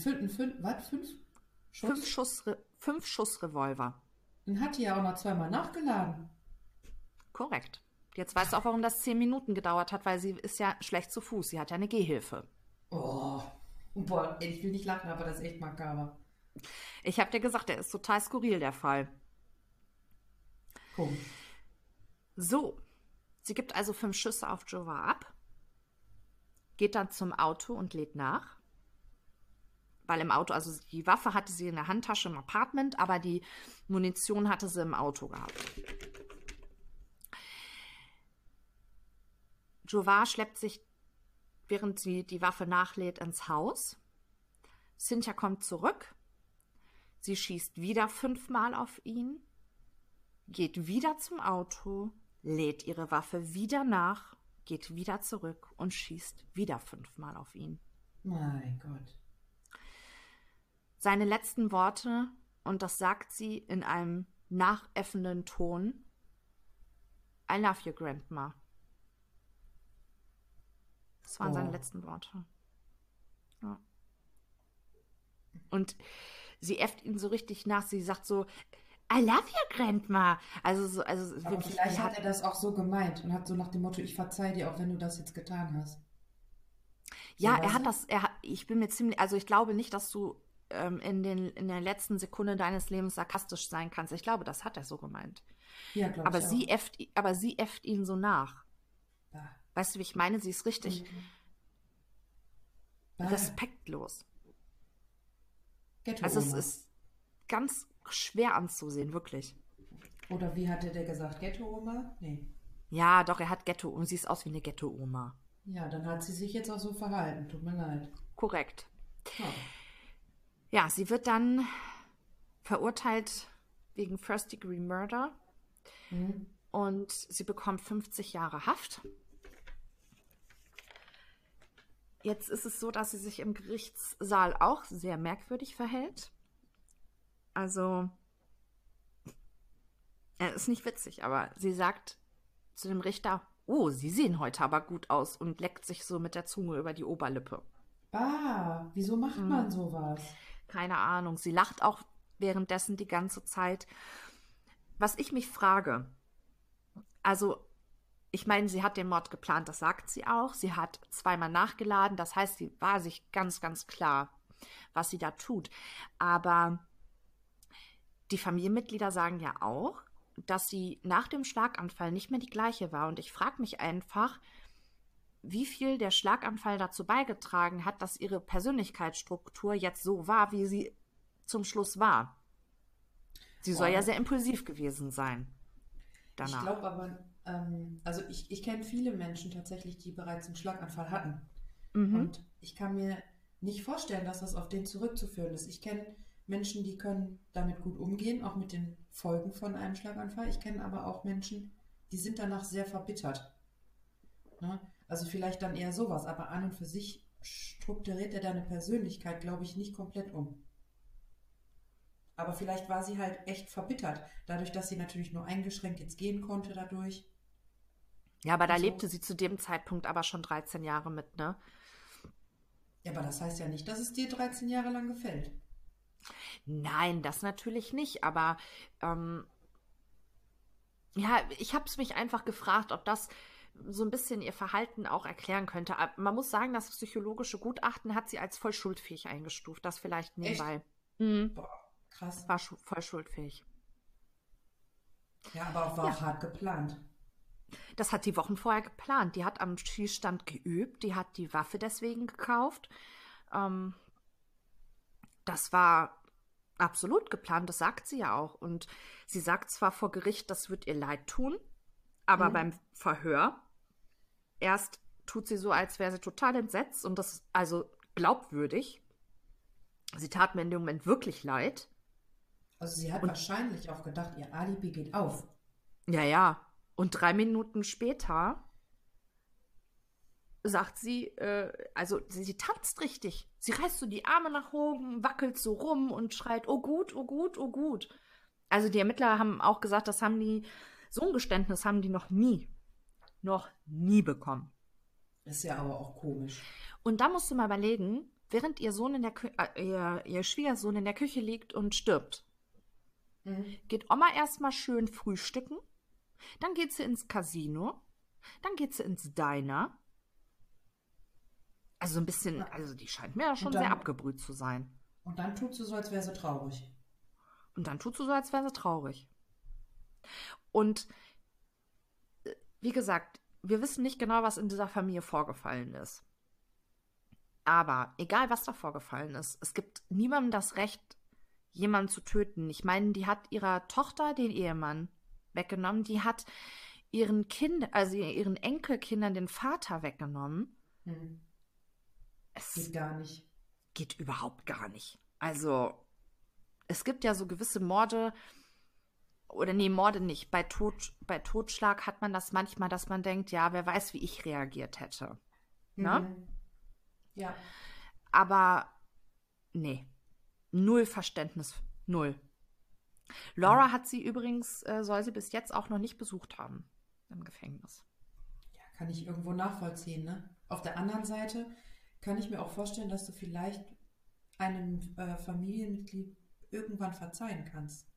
5 Schuss? 5-Schuss-Revolver. Den hat die ja auch noch 2-mal nachgeladen. Korrekt. Jetzt weißt du auch, warum das 10 Minuten gedauert hat, weil sie ist ja schlecht zu Fuß. Sie hat ja eine Gehhilfe. Oh, boah, ich will nicht lachen, aber das ist echt makaber. Ich habe dir gesagt, der ist total skurril, der Fall. Komisch. So, sie gibt also 5 Schüsse auf Jovar ab, geht dann zum Auto und lädt nach. Weil im Auto, also die Waffe hatte sie in der Handtasche im Apartment, aber die Munition hatte sie im Auto gehabt. Jovar schleppt sich, während sie die Waffe nachlädt, ins Haus. Cynthia kommt zurück. Sie schießt wieder 5-mal auf ihn, geht wieder zum Auto, lädt ihre Waffe wieder nach, geht wieder zurück und schießt wieder 5-mal auf ihn. Mein Gott. Seine letzten Worte, und das sagt sie in einem nachäffenden Ton: I love you, Grandma. Das waren seine letzten Worte. Ja. Und sie äfft ihn so richtig nach. Sie sagt so, I love you, Grandma. Also Aber wirklich. vielleicht hat er das auch so gemeint und hat so nach dem Motto, ich verzeih dir, auch wenn du das jetzt getan hast. Ja, So, er hat weißt das, ich bin mir ziemlich, also ich glaube nicht, dass du in der letzten Sekunde deines Lebens sarkastisch sein kannst. Ich glaube, das hat er so gemeint. Ja, glaube Aber ich sie äfft ihn so nach. auch. Weißt du, wie ich meine? Sie ist richtig respektlos. Also es ist ganz schwer anzusehen, wirklich. Oder wie hatte der gesagt? Ghetto-Oma? Nee. Ja, doch, er hat Ghetto und sie ist aus wie eine Ghetto-Oma. Ja, dann hat sie sich jetzt auch so verhalten. Tut mir leid. Korrekt. Ja. Ja, sie wird dann verurteilt wegen First-Degree Murder und sie bekommt 50 Jahre Haft. Jetzt ist es so, dass sie sich im Gerichtssaal auch sehr merkwürdig verhält. Also, er ist nicht witzig, aber sie sagt zu dem Richter, oh, Sie sehen heute aber gut aus, und leckt sich so mit der Zunge über die Oberlippe. Wieso macht man sowas? Keine Ahnung. Sie lacht auch währenddessen die ganze Zeit. Was ich mich frage, also, ich meine, sie hat den Mord geplant, das sagt sie auch. Sie hat 2-mal nachgeladen, das heißt, sie war sich ganz, ganz klar, was sie da tut. Aber die Familienmitglieder sagen ja auch, dass sie nach dem Schlaganfall nicht mehr die gleiche war. Und ich frage mich einfach, wie viel der Schlaganfall dazu beigetragen hat, dass ihre Persönlichkeitsstruktur jetzt so war, wie sie zum Schluss war. Sie soll ja sehr impulsiv gewesen sein danach. Ich glaube aber, also ich kenne viele Menschen tatsächlich, die bereits einen Schlaganfall hatten. Und ich kann mir nicht vorstellen, dass das auf den zurückzuführen ist. Ich kenne Menschen, die können damit gut umgehen, auch mit den Folgen von einem Schlaganfall. Ich kenne aber auch Menschen, die sind danach sehr verbittert. Ne? Also vielleicht dann eher sowas, aber an und für sich strukturiert er deine Persönlichkeit, glaube ich, nicht komplett um. Aber vielleicht war sie halt echt verbittert, dadurch, dass sie natürlich nur eingeschränkt jetzt gehen konnte dadurch. Ja, aber da so. lebte sie zu dem Zeitpunkt aber schon 13 Jahre mit, ne? Ja, aber das heißt ja nicht, dass es dir 13 Jahre lang gefällt. Nein, das natürlich nicht, aber ja, ich habe es mich einfach gefragt, ob das so ein bisschen ihr Verhalten auch erklären könnte. Aber man muss sagen, das psychologische Gutachten hat sie als voll schuldfähig eingestuft. Das vielleicht nebenbei. Boah, krass. War voll schuldfähig. Ja, aber auch war auch hart geplant. Das hat die Wochen vorher geplant. Die hat am Schießstand geübt. Die hat die Waffe deswegen gekauft. Das war absolut geplant. Das sagt sie ja auch. Und sie sagt zwar vor Gericht, das wird ihr leid tun, aber beim Verhör erst tut sie so, als wäre sie total entsetzt und das also glaubwürdig. Sie tat mir in dem Moment wirklich leid. Also sie hat wahrscheinlich auch gedacht, ihr Alibi geht auf. Ja, ja. Und 3 Minuten später sagt sie, also sie tanzt richtig. Sie reißt so die Arme nach oben, wackelt so rum und schreit, oh gut, oh gut, oh gut. Also die Ermittler haben auch gesagt, so ein Geständnis haben die noch nie bekommen. Ist ja aber auch komisch. Und da musst du mal überlegen, während ihr Schwiegersohn in der Küche liegt und stirbt, geht Oma erstmal schön frühstücken, dann geht sie ins Casino, dann geht sie ins Diner. Also ein bisschen, also die scheint mir ja schon sehr abgebrüht zu sein. Und dann tut sie so, als wäre sie traurig. Und wie gesagt, wir wissen nicht genau, was in dieser Familie vorgefallen ist. Aber egal, was da vorgefallen ist, es gibt niemandem das Recht, jemanden zu töten. Ich meine, die hat ihrer Tochter den Ehemann weggenommen, die hat ihren Enkelkindern den Vater weggenommen. Es geht gar nicht. Geht überhaupt gar nicht. Also, es gibt ja so gewisse Morde, oder nee, Morde nicht. Bei Totschlag hat man das manchmal, dass man denkt, ja, wer weiß, wie ich reagiert hätte. Ne? Ja. Aber, nee. Null Verständnis. Null. Laura hat sie übrigens, soll sie bis jetzt auch noch nicht besucht haben im Gefängnis. Ja, kann ich irgendwo nachvollziehen, ne? Auf der anderen Seite kann ich mir auch vorstellen, dass du vielleicht einem Familienmitglied irgendwann verzeihen kannst.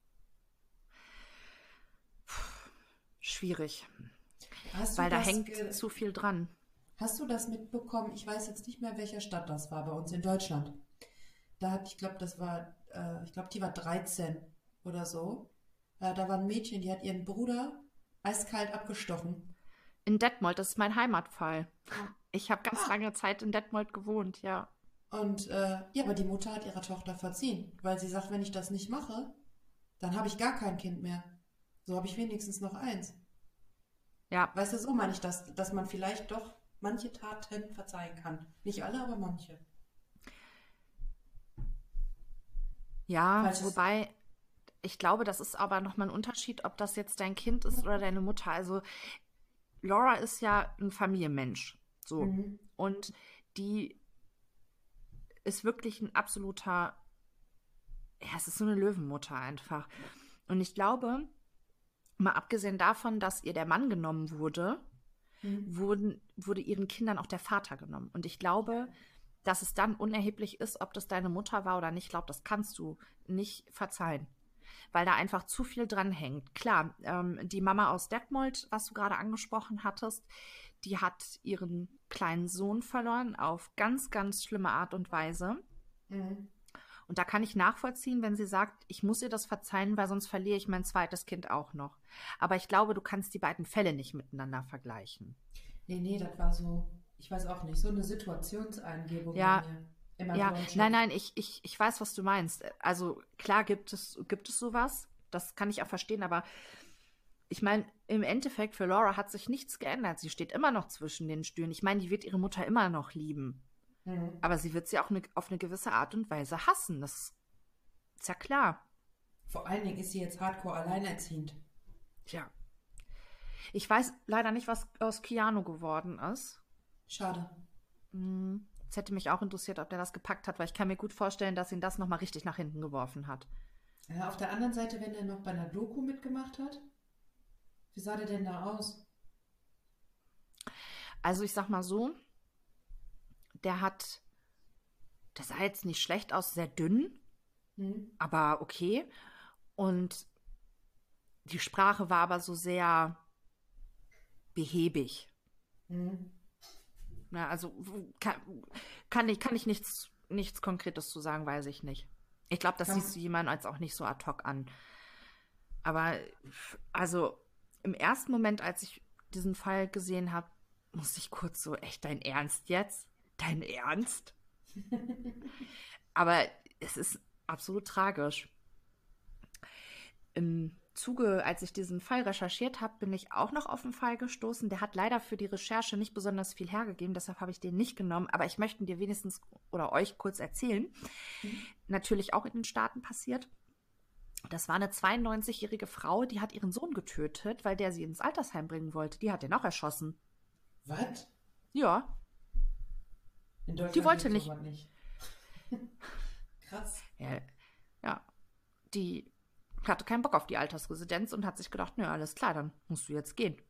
Schwierig. Weil da hängt zu viel dran. Hast du das mitbekommen? Ich weiß jetzt nicht mehr, welcher Stadt das war bei uns in Deutschland. Ich glaube, die war 13 oder so. Da war ein Mädchen, die hat ihren Bruder eiskalt abgestochen. In Detmold, das ist mein Heimatfall. Ich habe ganz lange Zeit in Detmold gewohnt, ja. Und aber die Mutter hat ihrer Tochter verziehen, weil sie sagt, wenn ich das nicht mache, dann habe ich gar kein Kind mehr. So habe ich wenigstens noch eins. Ja. Weißt du, so meine ich das, dass man vielleicht doch manche Taten verzeihen kann. Nicht alle, aber manche. Ja, wobei, ich glaube, das ist aber nochmal ein Unterschied, ob das jetzt dein Kind ist oder deine Mutter. Also Laura ist ja ein Familienmensch. So. Und die ist wirklich ein absoluter, ja, es ist so eine Löwenmutter einfach. Und ich glaube, mal abgesehen davon, dass ihr der Mann genommen wurde, wurde ihren Kindern auch der Vater genommen. Und ich glaube, dass es dann unerheblich ist, ob das deine Mutter war oder nicht. Ich glaube, das kannst du nicht verzeihen, weil da einfach zu viel dran hängt. Klar, die Mama aus Detmold, was du gerade angesprochen hattest, die hat ihren kleinen Sohn verloren auf ganz, ganz schlimme Art und Weise. Und da kann ich nachvollziehen, wenn sie sagt, ich muss ihr das verzeihen, weil sonst verliere ich mein zweites Kind auch noch. Aber ich glaube, du kannst die beiden Fälle nicht miteinander vergleichen. Nee, das war so, ich weiß auch nicht, so eine Situationseingebung. Ja, nein, ich weiß, was du meinst. Also klar gibt es sowas, das kann ich auch verstehen, aber ich meine, im Endeffekt für Laura hat sich nichts geändert. Sie steht immer noch zwischen den Stühlen. Ich meine, die wird ihre Mutter immer noch lieben. Aber sie wird sie auch auf eine gewisse Art und Weise hassen. Das ist ja klar. Vor allen Dingen ist sie jetzt hardcore alleinerziehend. Tja. Ich weiß leider nicht, was aus Keanu geworden ist. Schade. Es hätte mich auch interessiert, ob der das gepackt hat, weil ich kann mir gut vorstellen, dass ihn das nochmal richtig nach hinten geworfen hat. Ja, auf der anderen Seite, wenn er noch bei einer Doku mitgemacht hat, wie sah der denn da aus? Also ich sag mal so, der sah jetzt nicht schlecht aus, sehr dünn, aber okay. Und die Sprache war aber so sehr behäbig. Na, also kann ich nichts Konkretes zu sagen, weiß ich nicht. Ich glaube, das siehst du jemanden als auch nicht so ad hoc an. Aber also im ersten Moment, als ich diesen Fall gesehen habe, musste ich kurz so, echt, dein Ernst jetzt? Dein Ernst? Aber es ist absolut tragisch. als ich diesen Fall recherchiert habe, bin ich auch noch auf einen Fall gestoßen. Der hat leider für die Recherche nicht besonders viel hergegeben, deshalb habe ich den nicht genommen. Aber ich möchte dir wenigstens oder euch kurz erzählen. Natürlich auch in den Staaten passiert. Das war eine 92-jährige Frau, die hat ihren Sohn getötet, weil der sie ins Altersheim bringen wollte. Die hat den auch erschossen. Was? Ja. In Deutschland Die wollte gibt's nicht. sowas nicht. Krass. Ja, die hatte keinen Bock auf die Altersresidenz und hat sich gedacht, nö, alles klar, dann musst du jetzt gehen.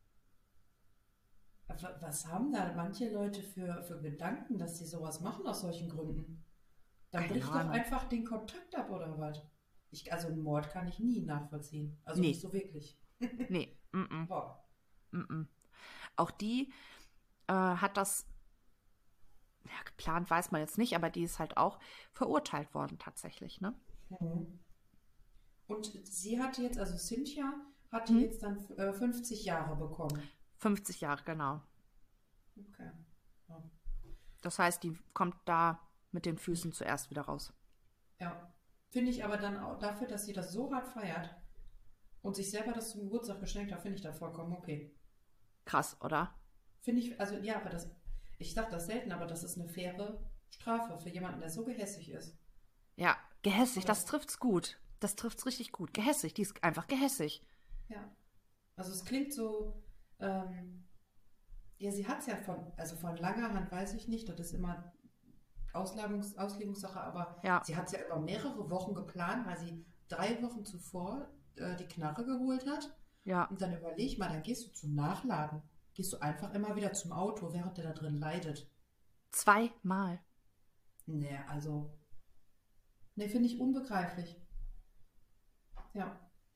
Was haben da manche Leute für Gedanken, dass sie sowas machen aus solchen Gründen? Dann Keine bricht doch Ahnung. einfach den Kontakt ab oder was? Also einen Mord kann ich nie nachvollziehen. Also Nee. nicht so wirklich. Nee, Boah. Auch die hat das, ja, geplant weiß man jetzt nicht, aber die ist halt auch verurteilt worden tatsächlich, ne? Und sie hatte jetzt, also Cynthia, hatte jetzt dann 50 Jahre bekommen. 50 Jahre, genau. Okay. Ja. Das heißt, die kommt da mit den Füßen zuerst wieder raus. Ja. Finde ich aber dann auch dafür, dass sie das so hart feiert und sich selber das zum Geburtstag geschenkt hat, finde ich das vollkommen okay. Krass, oder? Finde ich, also ja, aber ich sage das selten, aber das ist eine faire Strafe für jemanden, der so gehässig ist. Ja, gehässig, das trifft's gut. Das trifft's richtig gut. Gehässig, die ist einfach gehässig. Ja. Also es klingt so, ja, sie hat es ja von langer Hand, weiß ich nicht, das ist immer Auslegungssache, aber Ja. sie hat es ja über mehrere Wochen geplant, weil sie 3 Wochen zuvor die Knarre geholt hat. Ja. Und dann überleg mal, dann gehst du zum Nachladen. Gehst du einfach immer wieder zum Auto, während der da drin leidet. 2-mal. Nee, also. Nee, finde ich unbegreiflich. Ja.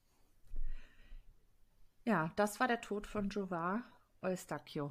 Ja, das war der Tod von Jovar Eustachio.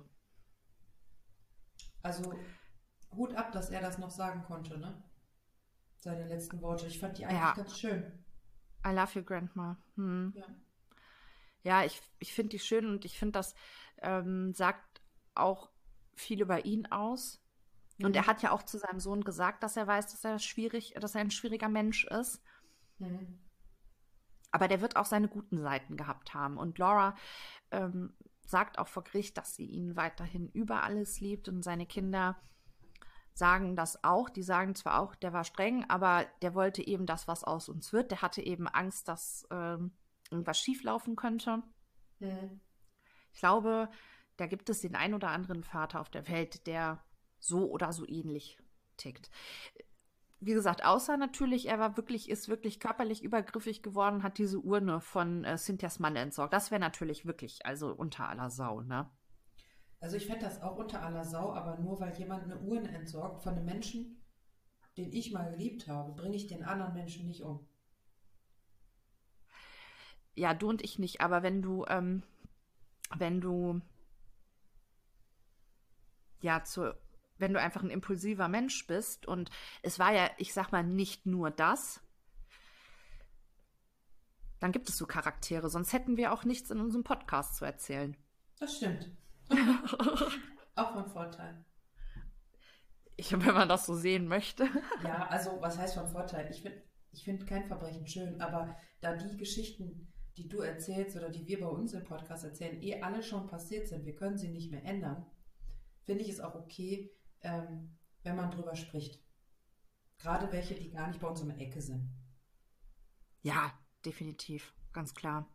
Also Hut ab, dass er das noch sagen konnte, ne? Seine letzten Worte. Ich fand die eigentlich Ja. ganz schön. I love you, Grandma. Ja. Ja, ich finde die schön und ich finde, das sagt auch viel über ihn aus. Und er hat ja auch zu seinem Sohn gesagt, dass er weiß, dass er ein schwieriger Mensch ist. Mhm. Aber der wird auch seine guten Seiten gehabt haben. Und Laura sagt auch vor Gericht, dass sie ihn weiterhin über alles liebt. Und seine Kinder sagen das auch. Die sagen zwar auch, der war streng, aber der wollte eben das, was aus uns wird. Der hatte eben Angst, dass irgendwas schieflaufen könnte. Mhm. Ich glaube, da gibt es den ein oder anderen Vater auf der Welt, der so oder so ähnlich tickt. Wie gesagt, außer natürlich, ist wirklich körperlich übergriffig geworden, hat diese Urne von Cynthias Mann entsorgt. Das wäre natürlich wirklich, also unter aller Sau, ne? Also ich fände das auch unter aller Sau, aber nur weil jemand eine Urne entsorgt von einem Menschen, den ich mal geliebt habe, bringe ich den anderen Menschen nicht um. Ja, du und ich nicht, aber wenn du einfach ein impulsiver Mensch bist und es war ja, ich sag mal, nicht nur das, dann gibt es so Charaktere, sonst hätten wir auch nichts in unserem Podcast zu erzählen. Das stimmt. Auch von Vorteil. Wenn man das so sehen möchte. Ja, also was heißt von Vorteil? Ich find kein Verbrechen schön, aber da die Geschichten, die du erzählst oder die wir bei uns im Podcast erzählen, alle schon passiert sind, wir können sie nicht mehr ändern, finde ich es auch okay, wenn man drüber spricht. Gerade welche, die gar nicht bei uns um die Ecke sind. Ja, definitiv, ganz klar.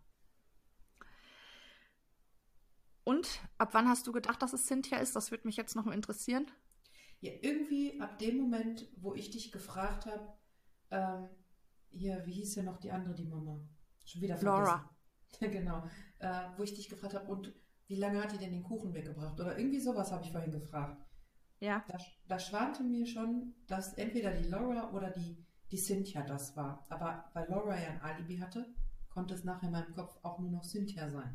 Und ab wann hast du gedacht, dass es Cynthia ist? Das würde mich jetzt noch mal interessieren. Ja, irgendwie ab dem Moment, wo ich dich gefragt habe, hier, wie hieß ja noch die andere, die Mama? Schon wieder vergessen. Laura. Genau. Wo ich dich gefragt habe, und wie lange hat die denn den Kuchen weggebracht? Oder irgendwie sowas habe ich vorhin gefragt. Ja. Da schwante mir schon, dass entweder die Laura oder die Cynthia das war. Aber weil Laura ja ein Alibi hatte, konnte es nachher in meinem Kopf auch nur noch Cynthia sein.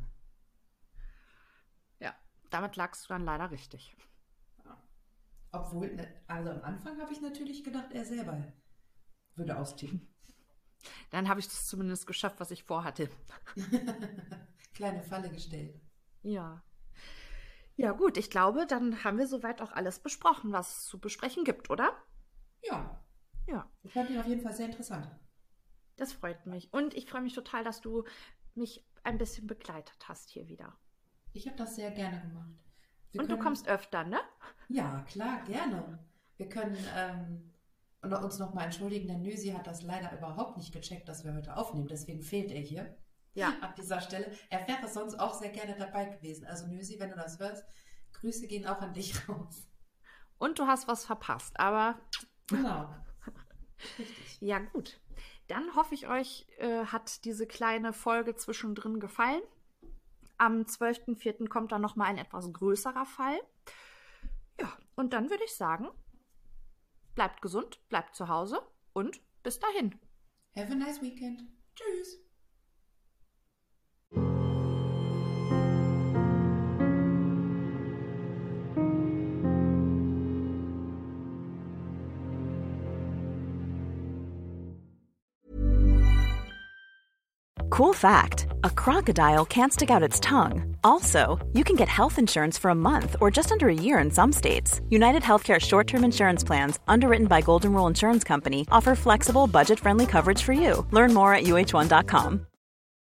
Ja, damit lagst du dann leider richtig. Obwohl, also am Anfang habe ich natürlich gedacht, er selber würde austicken. Dann habe ich das zumindest geschafft, was ich vorhatte. Kleine Falle gestellt. Ja. Ja, gut, ich glaube, dann haben wir soweit auch alles besprochen, was es zu besprechen gibt, oder? Ja. Ja. Ich fand ihn auf jeden Fall sehr interessant. Das freut mich. Und ich freue mich total, dass du mich ein bisschen begleitet hast hier wieder. Ich habe das sehr gerne gemacht. Und du kommst öfter, ne? Ja, klar, gerne. Wir können uns nochmal entschuldigen, denn Nösi hat das leider überhaupt nicht gecheckt, dass wir heute aufnehmen. Deswegen fehlt er hier. Ja. An dieser Stelle. Er wäre sonst auch sehr gerne dabei gewesen. Also Nösi, wenn du das hörst, Grüße gehen auch an dich raus. Und du hast was verpasst, aber... Genau. Richtig. Ja, gut. Dann hoffe ich, euch hat diese kleine Folge zwischendrin gefallen. Am 12.04. kommt dann nochmal ein etwas größerer Fall. Ja, und dann würde ich sagen, bleibt gesund, bleibt zu Hause und bis dahin. Have a nice weekend. Tschüss. Cool fact, a crocodile can't stick out its tongue. Also, you can get health insurance for a month or just under a year in some states. United Healthcare short-term insurance plans, underwritten by Golden Rule Insurance Company, offer flexible, budget-friendly coverage for you. Learn more at uh1.com.